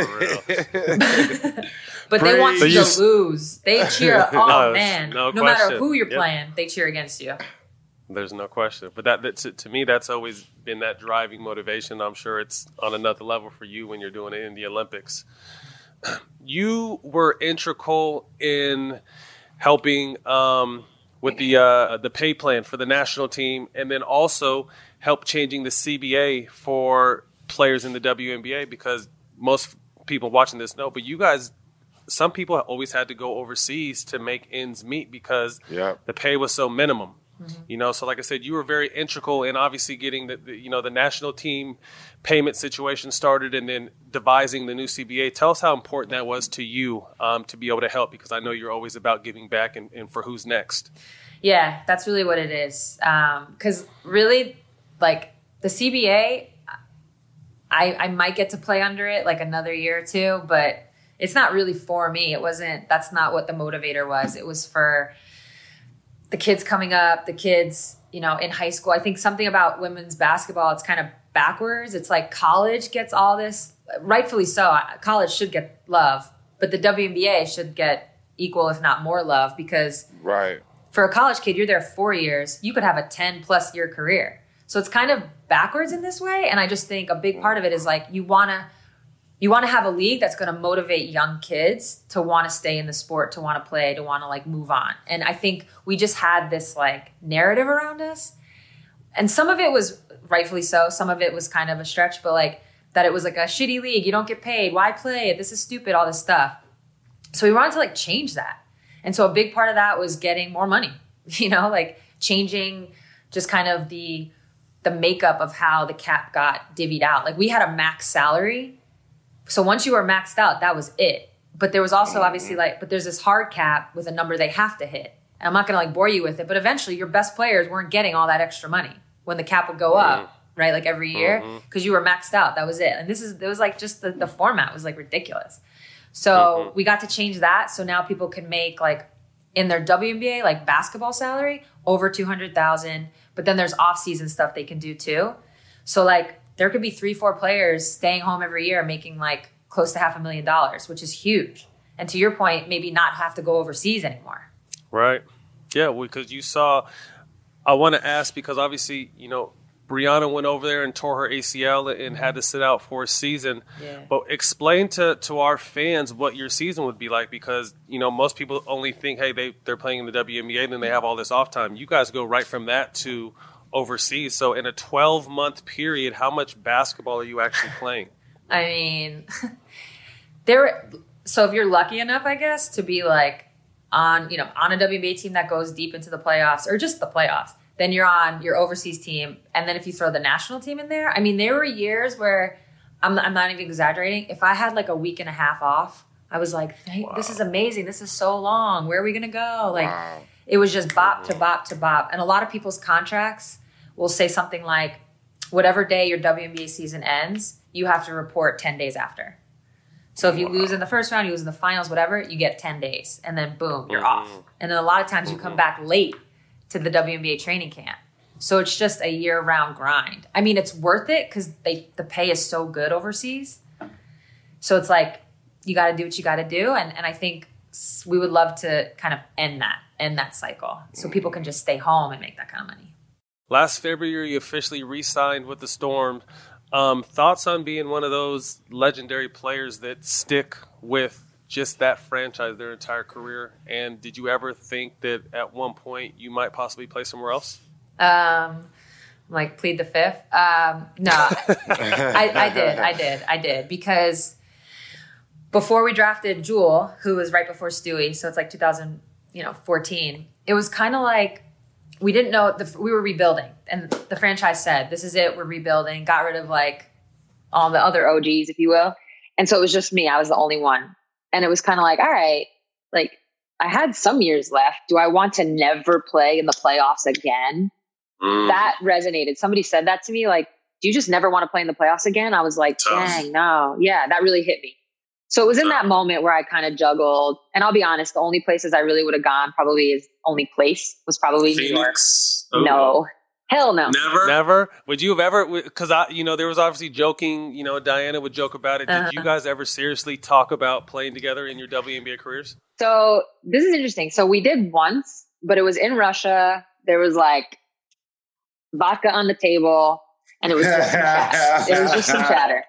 but they want So you you to s- lose. They cheer. Oh No, man, no no, matter question. who you're Yep. playing, they cheer against you. There's no question. But that, that to, to me, that's always been that driving motivation. I'm sure it's on another level for you when you're doing it in the Olympics. You were integral in helping um, with the uh, the pay plan for the national team, and then also help changing the C B A for players in the W N B A, because most people watching this know, but you guys, some people always had to go overseas to make ends meet because Yeah. the pay was so minimum. You know, so like I said, you were very integral in obviously getting the, the you know the national team payment situation started, and then devising the new C B A. Tell us how important that was to you um, to be able to help, because I know you're always about giving back and, and for who's next. Yeah, that's really what it is. Because really, like the C B A, I, I might get to play under it like another year or two, but it's not really for me. It wasn't, that's not what the motivator was. It was for the kids coming up, the kids, you know, in high school. I think something about women's basketball, it's kind of backwards. It's like college gets all this, rightfully so. College should get love, but the W N B A should get equal, if not more love, because Right. for a college kid, you're there four years. You could have a ten plus year career. So it's kind of backwards in this way. And I just think a big part of it is like, you want to, you want to have a league that's going to motivate young kids to want to stay in the sport, to want to play, to want to like move on. And I think we just had this like narrative around us. And some of it was rightfully so. Some of it was kind of a stretch, but like that it was like a shitty league. You don't get paid. Why play it? This is stupid, all this stuff. So we wanted to like change that. And so a big part of that was getting more money, you know, like changing just kind of the, the makeup of how the cap got divvied out. Like we had a max salary. So once you were maxed out, that was it. But there was also obviously like, but there's this hard cap with a number they have to hit. And I'm not going to like bore you with it, but eventually your best players weren't getting all that extra money when the cap would go up, right? Like every year, because you were maxed out. That was it. And this is, it was like just the, the format was like ridiculous. So mm-hmm. we got to change that. So now people can make like in their W N B A, like basketball salary over two hundred thousand, but then there's off season stuff they can do too. So like, there could be three, four players staying home every year making like close to half a million dollars, which is huge. And to your point, maybe not have to go overseas anymore. Right. Yeah, because you saw, I want to ask, because obviously, you know, Brianna went over there and tore her A C L and had to sit out for a season. Yeah. But explain to, to our fans what your season would be like, because, you know, most people only think, hey, they, they're playing in the W N B A and then they have all this off time. You guys go right from that to overseas. So in a twelve-month period, how much basketball are you actually playing? I mean, there. So if you're lucky enough, I guess, to be like on, you know, on a W N B A team that goes deep into the playoffs or just the playoffs, then you're on your overseas team. And then if you throw the national team in there, I mean, there were years where I'm, I'm not even exaggerating. If I had like a week and a half off, I was like, hey, wow. This is amazing. This is so long. Where are we going to go? Like, wow. It was just bop to bop to bop. And a lot of people's contracts will say something like, whatever day your W N B A season ends, you have to report ten days after. So if you wow. lose in the first round, you lose in the finals, whatever, you get ten days. And then boom, you're mm-hmm. off. And then a lot of times mm-hmm. you come back late to the W N B A training camp. So it's just a year-round grind. I mean, it's worth it because they the pay is so good overseas. So it's like, you got to do what you got to do. And and I think we would love to kind of end that, end that cycle. So people can just stay home and make that kind of money. Last February, you officially re-signed with the Storm. Um, thoughts on being one of those legendary players that stick with just that franchise their entire career? And did you ever think that at one point you might possibly play somewhere else? Um, like plead the fifth? Um, no, I, I did. I did. I did. Because before we drafted Jewel, who was right before Stewie, so it's like two thousand, you know, fourteen, it was kind of like, we didn't know, the, we were rebuilding. And the franchise said, this is it, we're rebuilding. Got rid of like all the other O Gs, if you will. And so it was just me. I was the only one. And it was kind of like, all right, like I had some years left. Do I want to never play in the playoffs again? Mm. That resonated. Somebody said that to me, like, do you just never want to play in the playoffs again? I was like, Tough. dang, no. Yeah, that really hit me. So it was in that moment where I kind of juggled. And I'll be honest, the only places I really would have gone probably is only place was probably Phoenix. New York. Oh. No. Hell no. Never? Never? Would you have ever, because, I, you know, there was obviously joking, you know, Diana would joke about it. Did uh-huh. you guys ever seriously talk about playing together in your W N B A careers? So this is interesting. So we did once, but it was in Russia. There was like vodka on the table and it was just some chatter. It was just some chatter.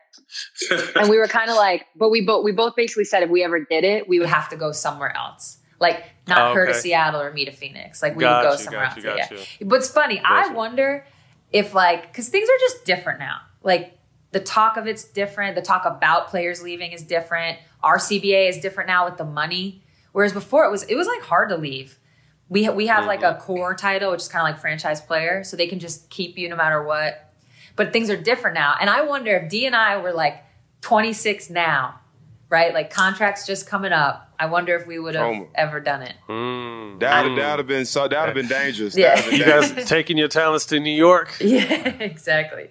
And we were kind of like, but we both we both basically said if we ever did it, we would have to go somewhere else. Like not oh, okay. her to Seattle or me to Phoenix. Like we got would go you, somewhere else. You, yeah. You. But it's funny. Got I you. wonder if like, because things are just different now. Like the talk of it's different. The talk about players leaving is different. R C B A is different now with the money. Whereas before it was it was like hard to leave. We we have mm-hmm. like a core title, which is kind of like franchise player, so they can just keep you no matter what. But things are different now. And I wonder if D and I were like twenty-six now, right? Like contracts just coming up. I wonder if we would have oh. ever done it. Mm. That would have been so. That would have been dangerous. Yeah. Been you dangerous. guys taking your talents to New York? Yeah, exactly.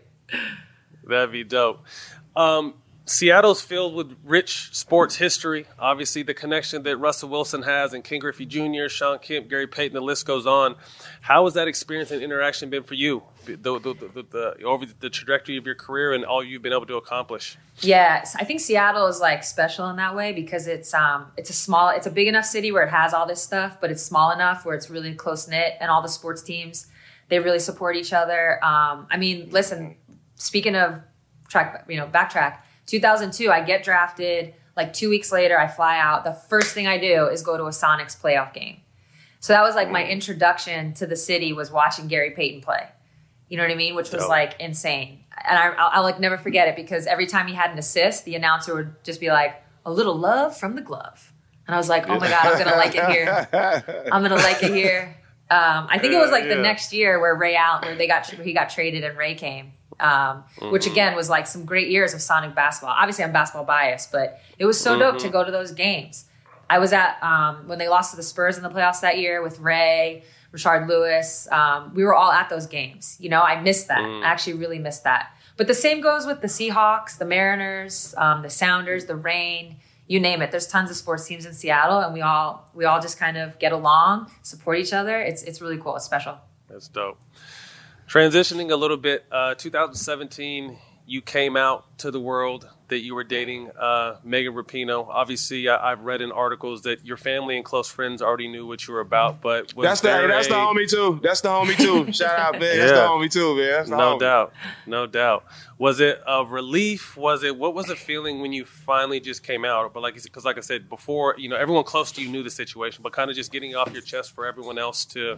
That'd be dope. Um, Seattle's filled with rich sports history. Obviously, the connection that Russell Wilson has and Ken Griffey Junior, Sean Kemp, Gary Payton, the list goes on. How has that experience and interaction been for you, the, the, the, the, the, over the trajectory of your career and all you've been able to accomplish? Yes, I think Seattle is like special in that way because it's um it's a small, it's a big enough city where it has all this stuff, but it's small enough where it's really close knit, and all the sports teams, they really support each other. Um, I mean, listen, speaking of track, you know, backtrack. two thousand two, I get drafted. Like two weeks later, I fly out. The first thing I do is go to a Sonics playoff game. So that was like my introduction to the city, was watching Gary Payton play. You know what I mean? Which was Dope. like insane. And I, I'll, I'll like never forget it because every time he had an assist, the announcer would just be like, "A little love from the glove." And I was like, "Oh my God, I'm gonna like it here. I'm gonna like it here." Um, I think it was like yeah. the next year where Ray Allen, where they got where he got traded and Ray came. Um, mm-hmm. Which again was like some great years of Sonic basketball. Obviously I'm basketball biased, but it was so mm-hmm. dope to go to those games. I was at, um, when they lost to the Spurs in the playoffs that year with Ray, Rashard Lewis. Um, we were all at those games. You know, I missed that. Mm. I actually really missed that. But the same goes with the Seahawks, the Mariners, um, the Sounders, the Reign, you name it. There's tons of sports teams in Seattle, and we all, we all just kind of get along, support each other. It's, it's really cool. It's special. That's dope. Transitioning a little bit, uh, two thousand seventeen, you came out to the world that you were dating uh, Megan Rapinoe. Obviously, I, I've read in articles that your family and close friends already knew what you were about. But was that's the there that's a... the homie too. That's the homie too. Shout out, man. Yeah. That's the homie too, man. That's the no homie. doubt, no doubt. Was it a relief? Was it what was the feeling when you finally just came out? But like, because like I said before, you know, everyone close to you knew the situation, but kind of just getting off your chest for everyone else to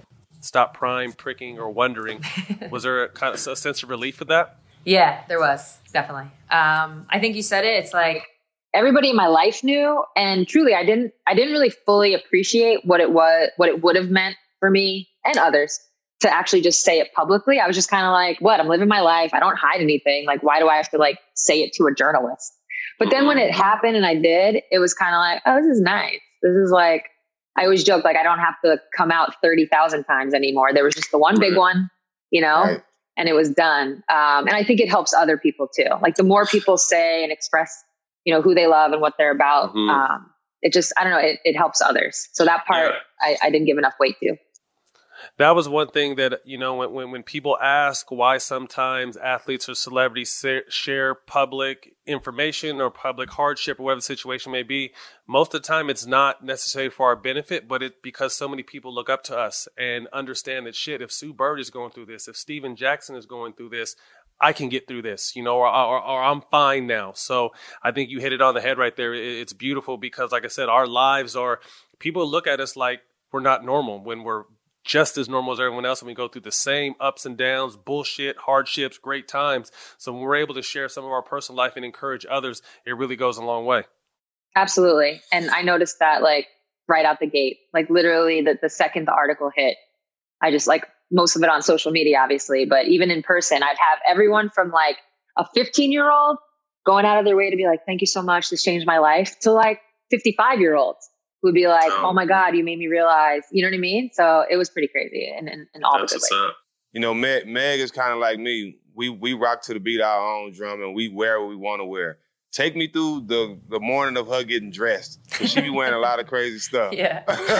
stop prying, pricking, or wondering. Was there a kind of a sense of relief with that? Yeah, there was, definitely. Um, I think you said it. It's like everybody in my life knew, and truly, I didn't. I didn't really fully appreciate what it was, what it would have meant for me and others to actually just say it publicly. I was just kind of like, "What? I'm living my life. I don't hide anything. Like, why do I have to like say it to a journalist?" But then when it happened and I did, it was kind of like, "Oh, this is nice. This is like." I always joke like I don't have to come out thirty thousand times anymore. There was just the one big one, you know. Right. And it was done. Um, and I think it helps other people too. Like the more people say and express, you know, who they love and what they're about, Mm-hmm. um, it just, I don't know, it, it helps others. So that part Yeah. I, I didn't give enough weight to. That was one thing that, you know, when when, when people ask why sometimes athletes or celebrities sa- share public information or public hardship or whatever the situation may be, most of the time it's not necessarily for our benefit, but it's because so many people look up to us and understand that, shit, if Sue Bird is going through this, if Steven Jackson is going through this, I can get through this, you know, or, or, or I'm fine now. So I think you hit it on the head right there. It, it's beautiful because, like I said, our lives are, people look at us like we're not normal when we're just as normal as everyone else, and we go through the same ups and downs, bullshit, hardships, great times. So when we're able to share some of our personal life and encourage others, it really goes a long way. Absolutely. And I noticed that like right out the gate, like literally the, the second the article hit, I just like most of it on social media, obviously, but even in person, I'd have everyone from like a fifteen year old going out of their way to be like, thank you so much. This changed my life, to like fifty-five year olds would be like, oh my God, you made me realize, you know what I mean? So it was pretty crazy in, in, in all the good ways. You know, Meg, Meg is kind of like me. We we rock to the beat of our own drum and we wear what we want to wear. Take me through the, the morning of her getting dressed. Because she be wearing a lot of crazy stuff. Yeah.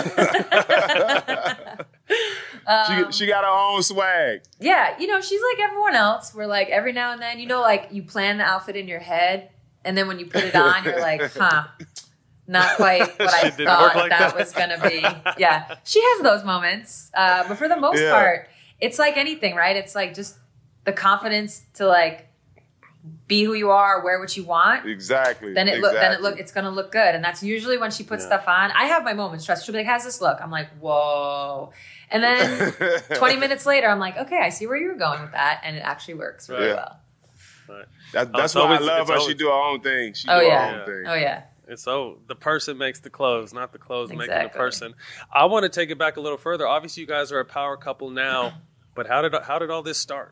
she, she got her own swag. Yeah, you know, she's like everyone else. We're like every now and then, you know, like you plan the outfit in your head, and then when you put it on, you're like, huh, not quite what I didn't thought work like that, that. was going to be. Yeah, she has those moments. Uh, but for the most Yeah. part, it's like anything, right? It's like just the confidence to like be who you are, wear what you want. Exactly. Then it exactly. look, then it look, it's gonna look good, and that's usually when she puts Yeah. stuff on. I have my moments. Trust. She'll be like, "How's this look?" I'm like, "Whoa," and then twenty minutes later, I'm like, "Okay, I see where you were going with that," and it actually works really Yeah. well. Right. That, Oh, that's it's why always- I love it's her. always- She do her own thing. She Oh do yeah. her own thing. Oh yeah. And so the person makes the clothes, not the clothes making the Exactly. person. I want to take it back a little further. Obviously, you guys are a power couple now, but how did how did all this start?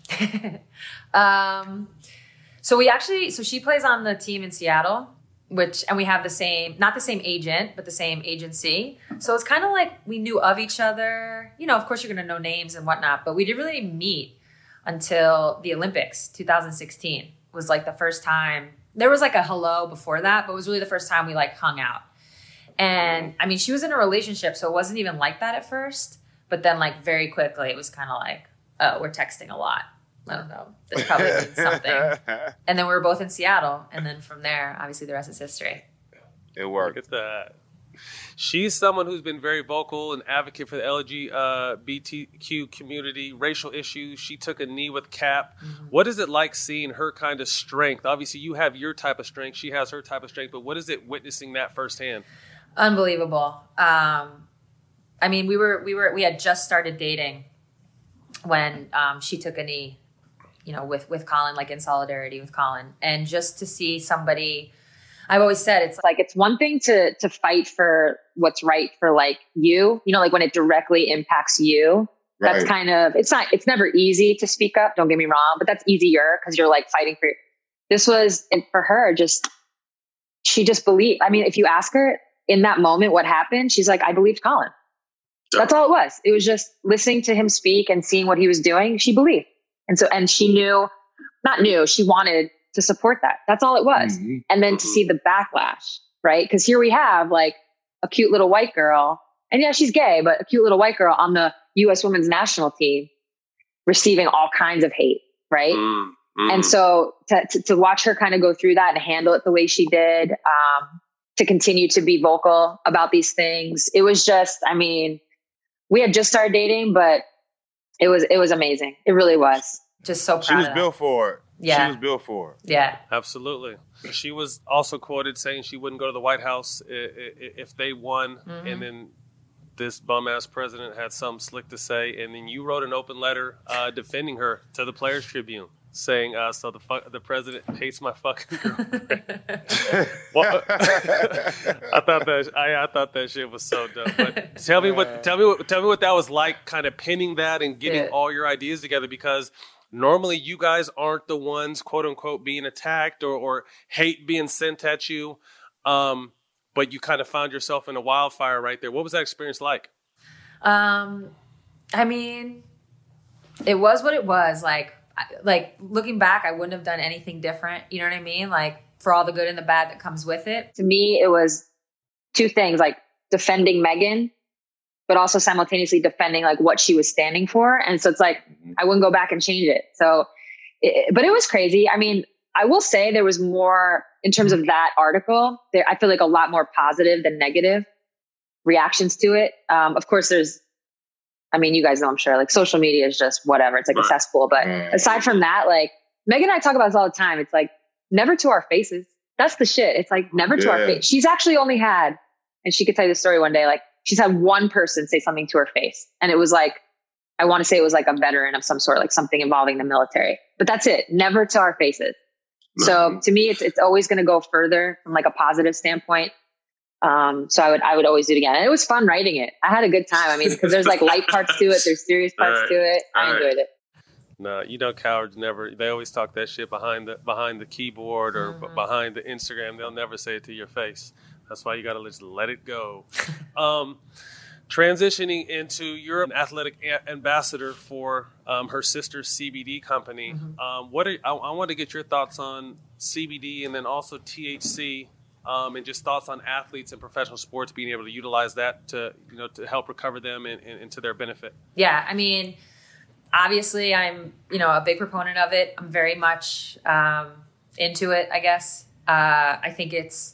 um, so we actually, so she plays on the team in Seattle, which, and we have the same, not the same agent, but the same agency. So it's kind of like we knew of each other. You know, of course you're going to know names and whatnot, but we didn't really meet until the Olympics, two thousand sixteen was like the first time. There was like a hello before that, but it was really the first time we like hung out. And I mean, she was in a relationship, so it wasn't even like that at first. But then like very quickly, it was kind of like, oh, we're texting a lot. I don't know. This probably means something. And then we were both in Seattle. And then from there, obviously the rest is history. It Look worked. at that. She's someone who's been very vocal and advocate for the L G B T Q community, racial issues. She took a knee with Cap. Mm-hmm. What is it like seeing her kind of strength? Obviously, you have your type of strength. She has her type of strength. But what is it witnessing that firsthand? Unbelievable. Um, I mean, we were, we were, we had just started dating when um, she took a knee, you know, with, with Colin, like in solidarity with Colin. And just to see somebody, I've always said, it's Like it's one thing to to fight for what's right for like you, you know, like when it directly impacts you. That's Right. kind of, it's not, it's never easy to speak up. Don't get me wrong, but that's easier because you're like fighting for, this was, and for her, just, she just believed. I mean, if you ask her in that moment, what happened, she's like, I believed Colin. That's all it was. It was just listening to him speak and seeing what he was doing. She believed. And so, and she knew, not knew, she wanted to support that. That's all it was. Mhm. And then to see the backlash, right? Because here we have like a cute little white girl, and yeah, she's gay, but a cute little white girl on the U S women's national team receiving all kinds of hate, right? Mm, mm. And so to, to, to watch her kind of go through that and handle it the way she did, um, to continue to be vocal about these things, it was just, I mean, we had just started dating, but it was, it was amazing. It really was. just so proud She was of built for it. Yeah. She was built for it. that. Yeah. Absolutely. She was also quoted saying she wouldn't go to the White House i- i- if they won, Mm-hmm. and then this bum-ass president had something slick to say, and then you wrote an open letter uh, defending her to the Players Tribune, saying, uh, so the fu- the president hates my fucking girlfriend. Well, I thought that I, I thought that shit was so dumb. But tell me what tell me what tell me what that was like, kind of pinning that and getting Yeah. all your ideas together, because normally you guys aren't the ones, quote unquote, being attacked or, or hate being sent at you. Um, but you kind of found yourself in a wildfire right there. What was that experience like? Um, I mean, it was what it was. Like, I- like looking back, I wouldn't have done anything different. You know what I mean? Like, for all the good and the bad that comes with it. To me, it was two things, like defending Megan, but also simultaneously defending like what she was standing for. And so it's like, I wouldn't go back and change it. So, it, but it was crazy. I mean, I will say there was more in terms of that article there. I feel like a lot more positive than negative reactions to it. Um, of course there's, I mean, you guys know, I'm sure, like social media is just whatever. It's like a cesspool. But aside from that, like Megan and I talk about this all the time. It's like never to our faces. That's the shit. It's like never to our Yeah. face. She's actually only had, and she could tell you the story one day, like she's had one person say something to her face. And it was like, I want to say it was like a veteran of some sort, like something involving the military, but that's it. Never to our faces. So to me, it's, it's always going to go further from like a positive standpoint. Um, so I would, I would always do it again. And it was fun writing it. I had a good time. I mean, because there's like light parts to it. There's serious parts Right. to it. I Right. enjoyed it. No, you know, cowards never. They always talk that shit behind the behind the keyboard or b- behind the Instagram. They'll never say it to your face. That's why you got to just let it go. um, transitioning into, you're an athletic a- ambassador for um, her sister's C B D company. Um, what are, I, I want to get your thoughts on C B D and then also T H C, um, and just thoughts on athletes and professional sports being able to utilize that to, you know, to help recover them and, and, and to their benefit. Yeah, I mean, obviously I'm, you know, a big proponent of it. I'm very much um, into it, I guess. Uh, I think it's,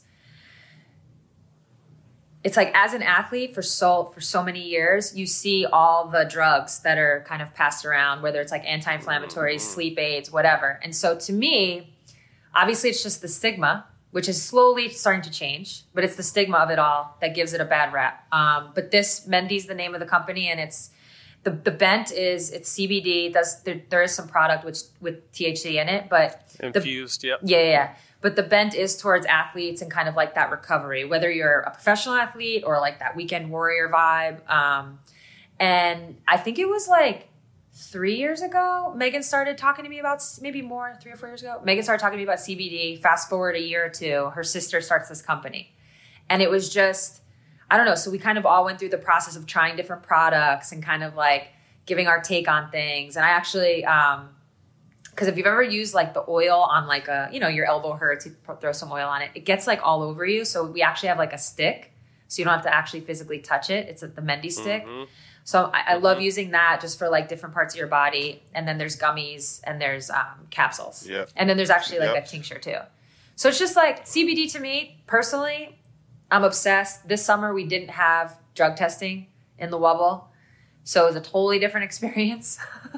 it's like as an athlete for so, for so many years, you see all the drugs that are kind of passed around, whether it's like anti-inflammatories, sleep aids, whatever. And so to me, obviously it's just the stigma, which is slowly starting to change, but it's the stigma of it all that gives it a bad rap. Um, but this, Mendy's the name of the company, and it's, The the bent is it's C B D. Does there, there is some product which with T H C in it, but Infused, the, yep. yeah, yeah, yeah. But the bent is towards athletes and kind of like that recovery, whether you're a professional athlete or like that weekend warrior vibe. Um, and I think it was like three years ago, Megan started talking to me about, maybe more, three or four years ago. Megan started talking to me about C B D. Fast forward a year or two, her sister starts this company, and it was just. I don't know. So we kind of all went through the process of trying different products and kind of like giving our take on things. And I actually, um, cause if you've ever used like the oil on like a, you know, your elbow hurts, you throw some oil on it, it gets like all over you. So we actually have like a stick, so you don't have to actually physically touch it. It's a, the Mendy stick. Mm-hmm. So I, I love using that just for like different parts of your body. And then there's gummies and there's um, capsules. Yep. And then there's actually like Yep. a tincture too. So it's just like C B D to me personally, I'm obsessed. This summer we didn't have drug testing in the Wubble, so it was a totally different experience.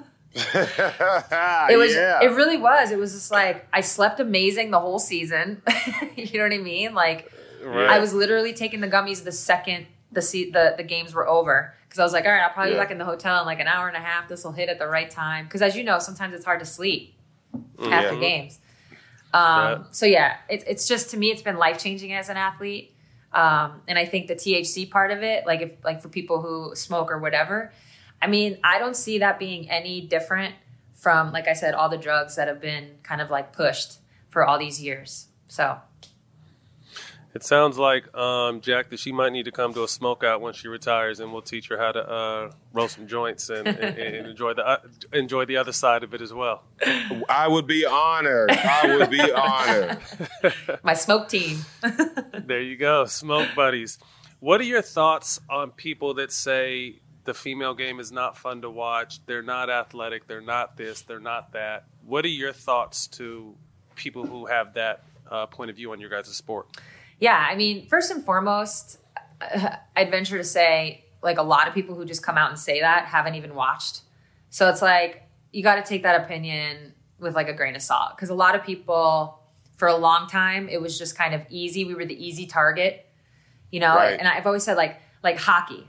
It was. Yeah. It really was. It was just like I slept amazing the whole season. You know what I mean? Like Right. I was literally taking the gummies the second the se- the the games were over, because I was like, all right, I'll probably Yeah. be back in the hotel in like an hour and a half. This will hit at the right time, because as you know, sometimes it's hard to sleep after Yeah. games. Um, Yeah. So yeah, it's it's just, to me, it's been life changing as an athlete. Um, and I think the T H C part of it, like if like for people who smoke or whatever, I mean, I don't see that being any different from, like I said, all the drugs that have been kind of like pushed for all these years. So It sounds like, um, Jack, that she might need to come to a smoke out when she retires, and we'll teach her how to uh, roll some joints and, and, and enjoy the uh, enjoy the other side of it as well. I would be honored. I would be honored. my smoke team. There you go, smoke buddies. What are your thoughts on people that say the female game is not fun to watch? They're not athletic. They're not this. They're not that. What are your thoughts to people who have that uh, point of view on your guys' sport? Yeah, I mean, first and foremost, uh, I'd venture to say, like, a lot of people who just come out and say that haven't even watched. So it's like, you got to take that opinion with like a grain of salt. Because a lot of people, for a long time, it was just kind of easy. We were the easy target, you know? Right. And I've always said, like, like hockey.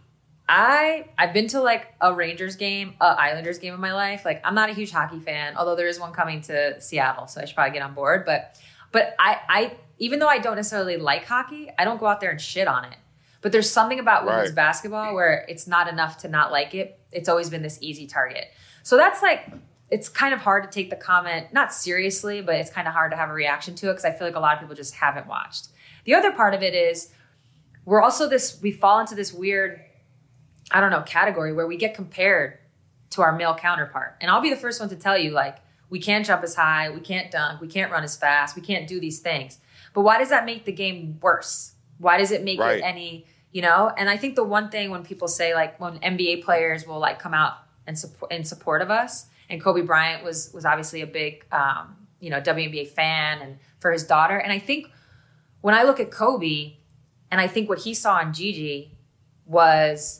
I I've been to like a Rangers game, a Islanders game in my life. Like I'm not a huge hockey fan, although there is one coming to Seattle, so I should probably get on board. But but I I even though I don't necessarily like hockey, I don't go out there and shit on it. But there's something about women's Right. basketball where it's not enough to not like it. It's always been this easy target. So that's like it's kind of hard to take the comment not seriously, but it's kind of hard to have a reaction to it because I feel like a lot of people just haven't watched. The other part of it is we're also this we fall into this weird I don't know, category where we get compared to our male counterpart. And I'll be the first one to tell you, like, we can't jump as high, we can't dunk, we can't run as fast, we can't do these things. But why does that make the game worse? Why does it make Right. it any, you know? And I think the one thing when people say, like, when N B A players will, like, come out and support in support of us, and Kobe Bryant was was obviously a big, um, you know, W N B A fan and for his daughter. And I think when I look at Kobe and I think what he saw in Gigi was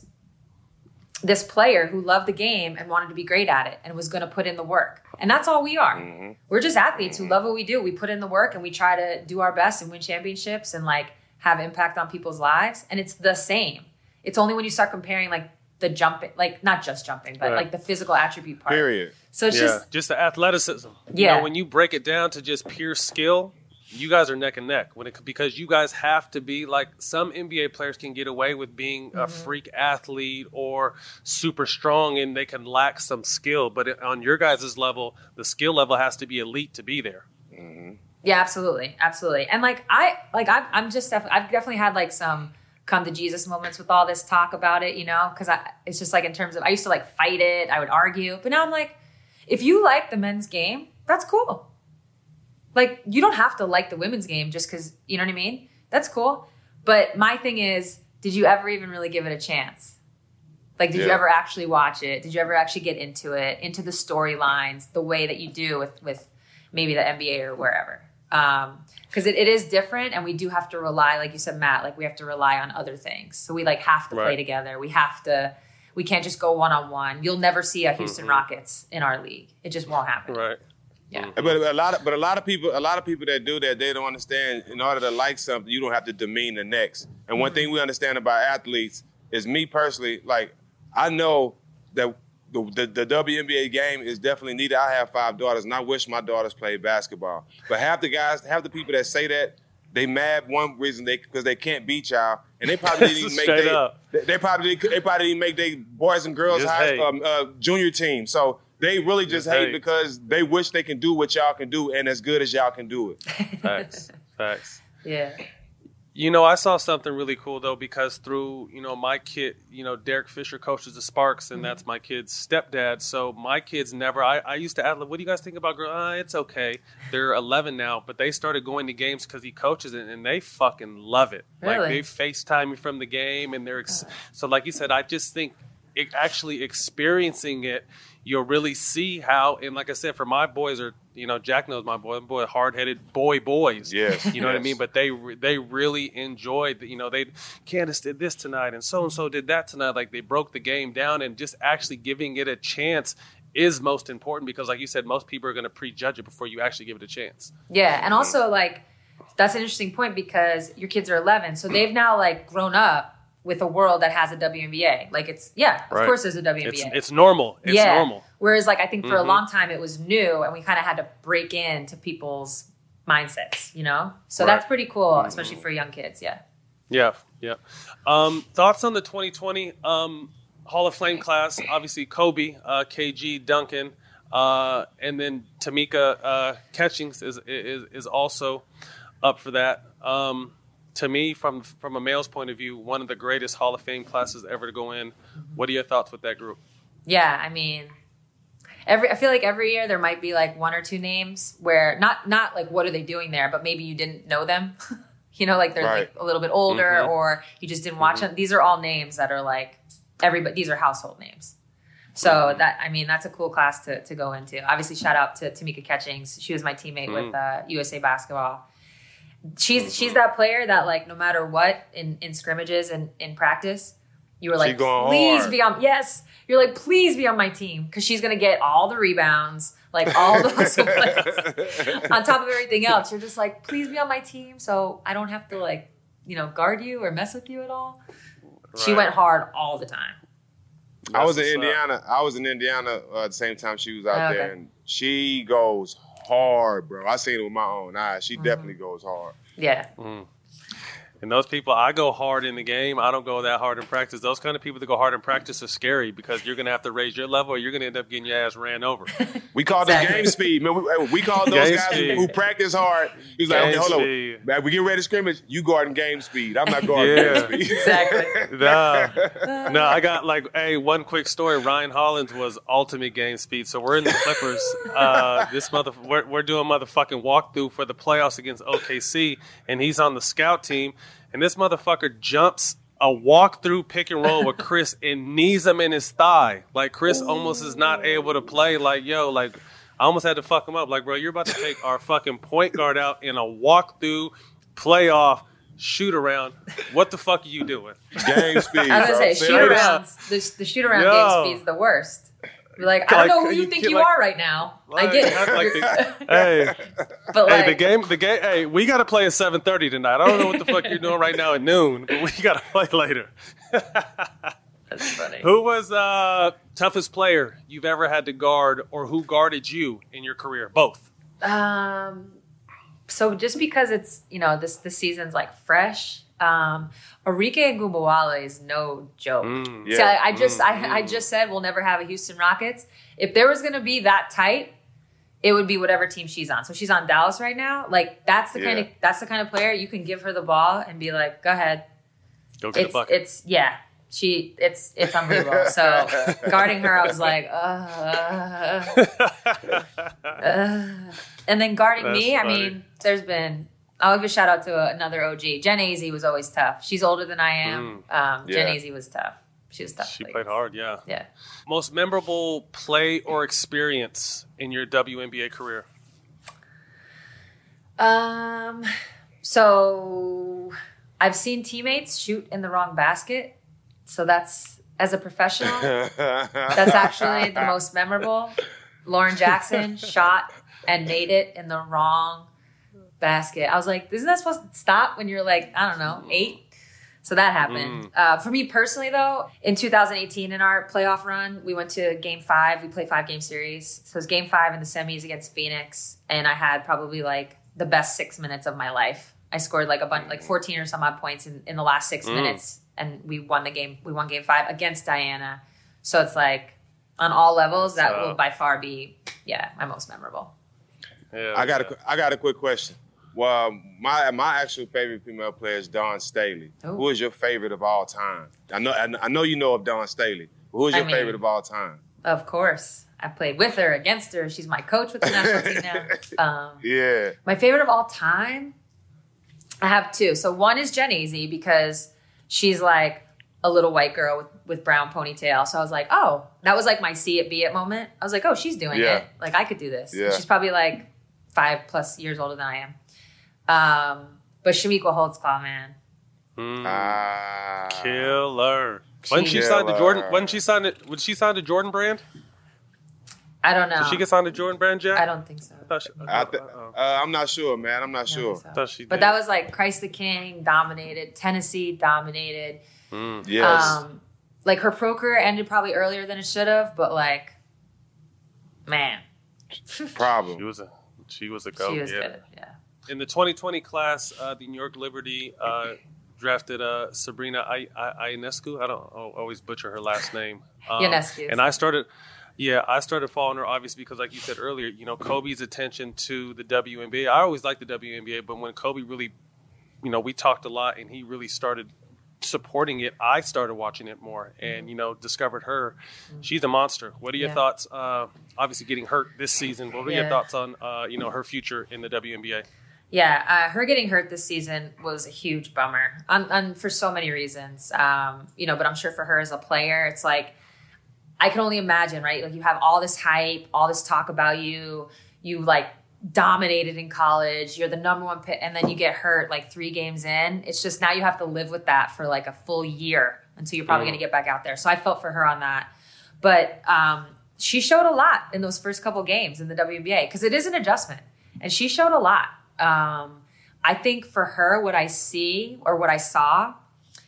this player who loved the game and wanted to be great at it and was going to put in the work. And that's all we are. Mm-hmm. We're just athletes who love what we do. We put in the work and we try to do our best and win championships and like have impact on people's lives. And it's the same. It's only when you start comparing like the jumping, like not just jumping, but Right. like the physical attribute part. Period. So it's yeah, just, just the athleticism. You Yeah. know, when you break it down to just pure skill, you guys are neck and neck when it because you guys have to be like some N B A players can get away with being Mm-hmm. a freak athlete or super strong and they can lack some skill. But it, on your guys' level, the skill level has to be elite to be there. yeah, absolutely. Absolutely. And like, I, like, I've, I'm just, def- I've definitely had like some come to Jesus moments with all this talk about it, you know, cause I, it's just like in terms of, I used to like fight it. I would argue, but now I'm like, if you like the men's game, that's cool. Like, you don't have to like the women's game just because, you know what I mean? That's cool. But my thing is, did you ever even really give it a chance? Like, did you Yeah. ever actually watch it? Did you ever actually get into it, into the storylines, the way that you do with, with maybe the N B A or wherever? Um, because it, it is different, and we do have to rely, like you said, Matt, like we have to rely on other things. So we like have to play Right. together. We have to, we can't just go one-on-one. You'll never see a Houston Mm-hmm. Rockets in our league. It just won't happen. Right. Yeah. But a lot of but a lot of people a lot of people that do that, they don't understand. In order to like something, you don't have to demean the next. And one thing we understand about athletes is me personally. Like I know that the, the the W N B A game is definitely needed. I have five daughters, and I wish my daughters played basketball. But half the guys, half the people that say that, they mad one reason they because they can't beat y'all, and they probably didn't even make Straight they, up. they they probably they probably didn't make their boys and girls Just high hate. um, uh, junior team. So. They really just Just hate hate. because they wish they can do what y'all can do and as good as y'all can do it. Facts. Facts. Yeah. You know, I saw something really cool though because through, you know, my kid, you know, Derek Fisher coaches the Sparks, and that's my kid's stepdad. So my kids never. I, I used to ask, what do you guys think about girls? Uh, it's okay. They're eleven now, but they started going to games because he coaches it, and they fucking love it. Like Really? they FaceTime me from the game, and they're ex- so like you said. I just think it, actually experiencing it, you'll really see how. And like I said, for my boys are, you know, Jack knows my boy, boy, hard-headed boy boys. Yes, You know what I yes. mean? But they re- they really enjoyed, the, you know, they Candace did this tonight and so-and-so did that tonight. Like they broke the game down, and just actually giving it a chance is most important because like you said, most people are going to prejudge it before you actually give it a chance. Yeah, and also like that's an interesting point because your kids are eleven, so they've now like grown up with a world that has a W N B A. Like it's yeah, of Right. course there's a W N B A. It's it's normal. It's yeah. normal. Whereas like I think for Mhm. a long time it was new, and we kind of had to break into people's mindsets, you know. So Right. that's pretty cool, especially for young kids. Yeah. Yeah, yeah. Um, thoughts on the twenty twenty um, Hall of Fame class? Obviously, Kobe, uh, K G, Duncan, uh, and then Tamika uh, Catchings is, is is also up for that. Um, to me, from from a male's point of view, one of the greatest Hall of Fame classes ever to go in. What are your thoughts with that group? Yeah, I mean, every I feel like every year there might be like one or two names where not not like what are they doing there, but maybe you didn't know them. You know, like they're Right. like a little bit older, Mhm. or you just didn't watch them. These are all names that are like everybody. These are household names. So Mm-hmm. that I mean, that's a cool class to to go into. Obviously, shout out to Tamika Catchings. She was my teammate Mm-hmm. with uh, U S A Basketball. She's she's that player that like no matter what in in scrimmages and in practice, you were She like, going please hard. be on. Yes, you're like, please be on my team because she's gonna get all the rebounds, like all the hustle plays on top of everything else. You're just like, please be on my team, so I don't have to like, you know, guard you or mess with you at all. She went hard all the time. I was in Indiana. I was in Indiana uh, at the same time she was out Oh, okay. there, and she goes hard, bro. I seen it with my own eyes. She Mm-hmm. definitely goes hard. Yeah. Mm. And those people, I go hard in the game. I don't go that hard in practice. Those kind of people that go hard in practice are scary because you're going to have to raise your level or you're going to end up getting your ass ran over. We call Exactly. them game speed. Man, we, we call those Game guys speed. who practice hard. He's like, Game okay, hold speed. on. Man, we get ready to scrimmage. You guarding game speed. I'm not guarding Yeah. game speed. Exactly. Nah. No, I got like, hey, one quick story. Ryan Hollins was ultimate game speed. So we're in the Clippers. Uh, this mother, we're, we're doing motherfucking walkthrough for the playoffs against O K C, and he's on the scout team. And this motherfucker jumps a walk-through pick and roll with Chris and knees him in his thigh. Like, Chris almost is not able to play. Like, yo, like, I almost had to fuck him up. Like, bro, you're about to take our fucking point guard out in a walk-through playoff shoot-around. What the fuck are you doing? Game speed. I was bro. going to say, Say shoot it. arounds, the, the shoot around Yo. game speed's the worst. You're like, I Like, don't know who you you think get, you like- are right now. Like, I get act it. like You're- the- hey, but like, hey, the game, the game. Hey, we got to play at seven thirty tonight. I don't know what the fuck you're doing right now at noon, but we got to play later. that's funny. Who was uh toughest player you've ever had to guard, or who guarded you in your career? Both. Um, so just because it's, you know, this this season's like fresh, um, Arike Agubawale is no joke. Mm, So I, I just I, I just said we'll never have a Houston Rockets. If there was gonna be that tight, it would be whatever team she's on. So she's on Dallas right now. Like that's the kind Yeah. of that's the kind of player you can give her the ball and be like, go ahead. Go get a It's bucket. it's yeah. She it's it's unbelievable. So guarding her, I was like, uh, uh. and then guarding That's me, I funny. mean, there's been. I'll give a shout out to another O G. Jen Azey was always tough. She's older than I am. Um, Jen Yeah. Azey was tough. She was tough. She like- played hard, yeah. Yeah. Most memorable play or experience in your W N B A career? Um. So I've seen teammates shoot in the wrong basket. So that's as a professional. That's actually the most memorable. Lauren Jackson shot and made it in the wrong basket. I was like, isn't that supposed to stop when you're like, I don't know, eight? So that happened. Uh, for me personally, though, in two thousand eighteen in our playoff run, we went to game five. We played five game series. So it was game five in the semis against Phoenix. And I had probably like the best six minutes of my life. I scored like a bunch, like fourteen or some odd points in, in the last six minutes. And we won the game. We won game five against Diana. So it's like on all levels, that So- will by far be, yeah, my most memorable. Yeah, I got yeah. a, I got a quick question. Well, my my actual favorite female player is Dawn Staley. Ooh. Who is your favorite of all time? I know I I know you know of Dawn Staley. But who is I your mean- favorite of all time? Of course. I played with her, against her. She's my coach with the national team now. Um, Yeah. My favorite of all time, I have two. So one is Jen Azey because she's like a little white girl with, with brown ponytail. So I was like, oh, that was like my see it, be it moment. I was like, oh, she's doing Yeah. it. Like I could do this. Yeah. She's probably like five plus years older than I am. Um, but Shamiqua Holtzclaw, man. Mm, Ah. killer. When she Killer. signed to Jordan, when she signed it, would she sign to Jordan Brand? I don't know. Did she get signed to Jordan Brand, Jack? I don't think so. I thought she, I th- uh-oh. uh, I'm not sure, man. I'm not I don't sure. think so. I thought she But did. that was like Christ the King dominated, Tennessee dominated. Mm. Yes. Um, like her pro career ended probably earlier than it should have, but like, man, Problem. She was a she was a goat. she was yeah. good. Yeah. In the twenty twenty class, uh, the New York Liberty uh, drafted uh, Sabrina I- I- Ionescu. I don't I'll always butcher her last name. Um, Ionescu. And I started, yeah, I started following her obviously because, like you said earlier, you know, Kobe's attention to the W N B A. I always liked the W N B A, but when Kobe really, you know, we talked a lot, and he really started supporting it, I started watching it more and, you know, discovered her. She's a monster. What are your Yeah. thoughts? Uh, obviously getting hurt this season. What are your Yeah. thoughts on, uh, you know, her future in the W N B A? Yeah, uh, her getting hurt this season was a huge bummer, on, on for so many reasons. Um, you know, but I'm sure for her as a player, it's like I can only imagine, right? Like you have all this hype, all this talk about you, you like dominated in college, you're the number one pick, and then you get hurt like three games in. It's just now you have to live with that for like a full year until you're probably Mm. going to get back out there. So I felt for her on that, but um, she showed a lot in those first couple games in the W N B A because it is an adjustment, and she showed a lot. Um, I think for her, what I see or what I saw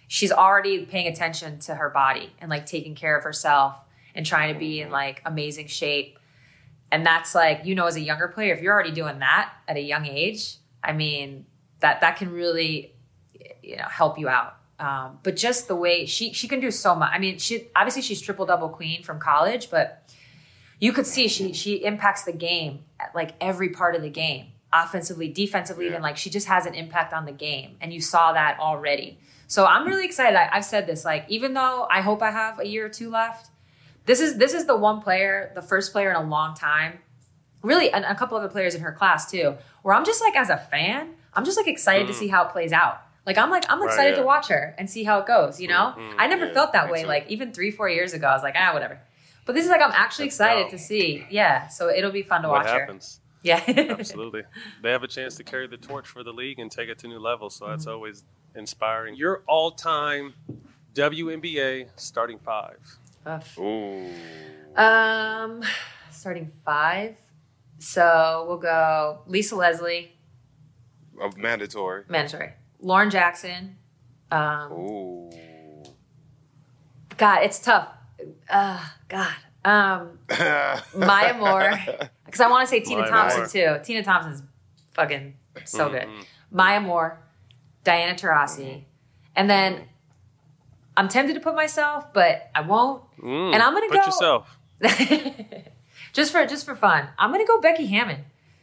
she's already paying attention to her body and like taking care of herself and trying to be in like amazing shape. And that's like, you know, as a younger player, if you're already doing that at a young age, I mean, that that can really, you know, help you out. Um, but just the way she she can do so much. I mean, she obviously she's triple double queen from college, but you could see she she impacts the game at like every part of the game, offensively, defensively, yeah. even like she just has an impact on the game, and you saw that already. So I'm really excited. I, I've said this, like, even though I hope I have a year or two left, this is this is the one player, the first player in a long time, really, and a couple other players in her class too, where I'm just like, as a fan, I'm just like excited mm. to see how it plays out. Like, I'm like, I'm excited right, yeah. to watch her and see how it goes, you know? Mm-hmm, I never yeah, felt that way. So. Like, even three, four years ago, I was like, ah, whatever. But this is like, I'm actually That's excited dope. to see. Yeah, so it'll be fun to what watch happens. her. Yeah. Absolutely. They have a chance to carry the torch for the league and take it to new levels, so that's mm-hmm. always inspiring. Your all-time W N B A starting five. Ooh. Um, starting five. So we'll go Lisa Leslie. Oh, mandatory. Mandatory. Lauren Jackson. Um, Ooh. God, it's tough. Uh, God. Um, Maya Moore. Because I want to say Tina Maya Thompson, Moore. too. Tina Thompson's fucking so good. Mm-hmm. Maya Moore. Diana Taurasi. Mm-hmm. And then I'm tempted to put myself, but I won't. Mm, and I'm going to go. Put yourself. just for just for fun. I'm going to go Becky Hammon.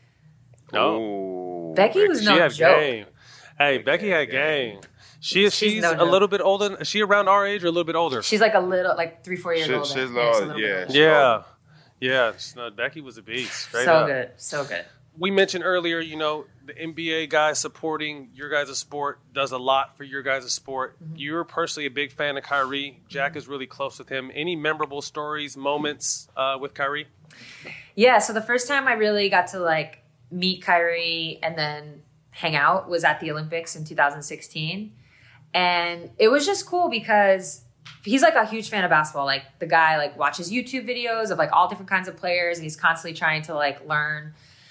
No. Becky Becky, was no she had joke. Game. Hey, Becky had game. She, she's she's no a little bit older. Is she around our age or a little bit older? She's like a little, like three, four years she, older. She's yeah, low, yeah. Yeah. Yeah. No, Becky was a beast. Straight so up. good. So good. We mentioned earlier, you know, the N B A guys supporting your guys' sport does a lot for your guys' sport. Mm-hmm. You're personally a big fan of Kyrie. Jack mm-hmm. is really close with him. Any memorable stories, moments uh, with Kyrie? Yeah, so the first time I really got to, like, meet Kyrie and then hang out was at the Olympics in two thousand sixteen. And it was just cool because he's, like, a huge fan of basketball. Like, the guy, like, watches YouTube videos of, like, all different kinds of players, and he's constantly trying to, like, learn.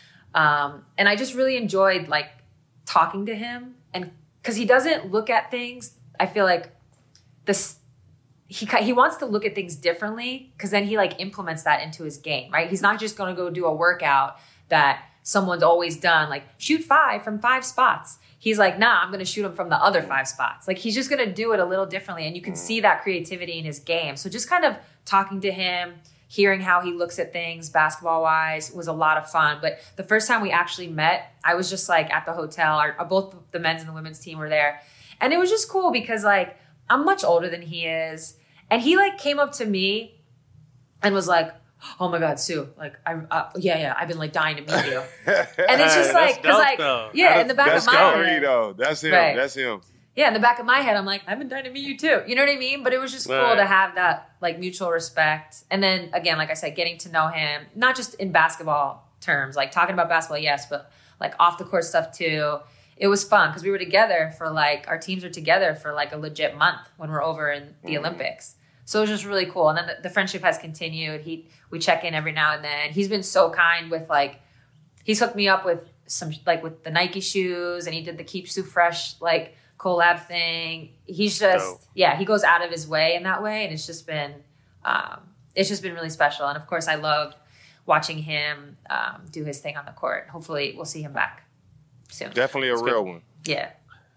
Um, and I just really enjoyed like talking to him, and cause he doesn't look at things. I feel like this, he, he wants to look at things differently. Cause then he like implements that into his game, right? He's not just going to go do a workout that someone's always done, like shoot five from five spots. He's like, nah, I'm going to shoot them from the other five spots. Like he's just going to do it a little differently. And you can see that creativity in his game. So just kind of talking to him, hearing how he looks at things basketball-wise was a lot of fun. But the first time we actually met, I was just like at the hotel. Our, both the men's and the women's team were there. And it was just cool because like I'm much older than he is. And he like came up to me and was like, oh my God, Sue, like, I, uh, yeah, yeah, I've been like dying to meet you. And it's just like, because like, though. yeah, in the back that's of my Kyrie, head. though. That's him. Right. That's him. Yeah, in the back of my head, I'm like, I've been dying to meet you too. You know what I mean? But it was just cool right. to have that like mutual respect. And then again, like I said, getting to know him, not just in basketball terms, like talking about basketball, yes, but like off the court stuff too. It was fun because we were together for like, our teams were together for like a legit month when we're over in the mm. Olympics. So it was just really cool. And then the, the friendship has continued. He, we check in every now and then. He's been so kind with like, he's hooked me up with some, like with the Nike shoes, and he did the Keep Sue Fresh, like, collab thing. He's just, Dope. yeah, he goes out of his way in that way. And it's just been, um, it's just been really special. And of course I love watching him, um, do his thing on the court. Hopefully we'll see him back soon. Definitely a it's real good. one. Yeah.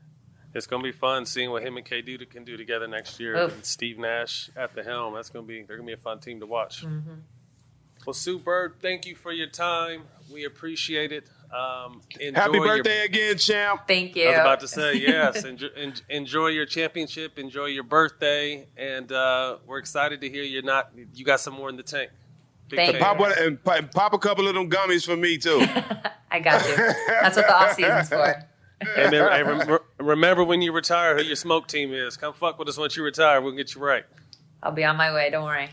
It's going to be fun seeing what him and K D can do together next year. Oof. And Steve Nash at the helm. That's going to be, they're going to be a fun team to watch. Mm-hmm. Well, Sue Bird, thank you for your time. We appreciate it. Um, Happy birthday your, again, champ. Thank you. I was about to say, yes. enjoy, enjoy your championship. Enjoy your birthday. And uh, we're excited to hear you're not, you got some more in the tank. Big Thank and pop, one, and pop, pop a couple of them gummies for me, too. I got you. That's what the off season's for. And then, hey, rem- remember when you retire who your smoke team is. Come fuck with us once you retire. We'll get you right. I'll be on my way. Don't worry.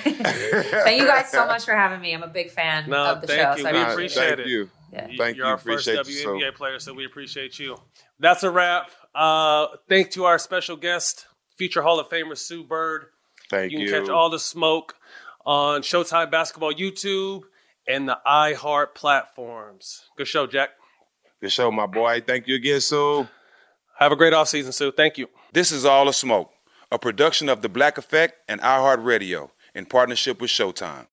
Thank you guys so much for having me. I'm a big fan no, of the thank show. You. So We I appreciate thank it. You. Yeah. Thank You're you. our first Appreciate W N B A you, so. player, so we appreciate you. That's a wrap. Uh, thank to our special guest, future Hall of Famer Sue Bird. Thank you. You can catch all the smoke on Showtime Basketball YouTube and the iHeart platforms. Good show, Jack. Good show, my boy. Thank you again, Sue. Have a great offseason, Sue. Thank you. This is All the Smoke, a production of The Black Effect and iHeartRadio in partnership with Showtime.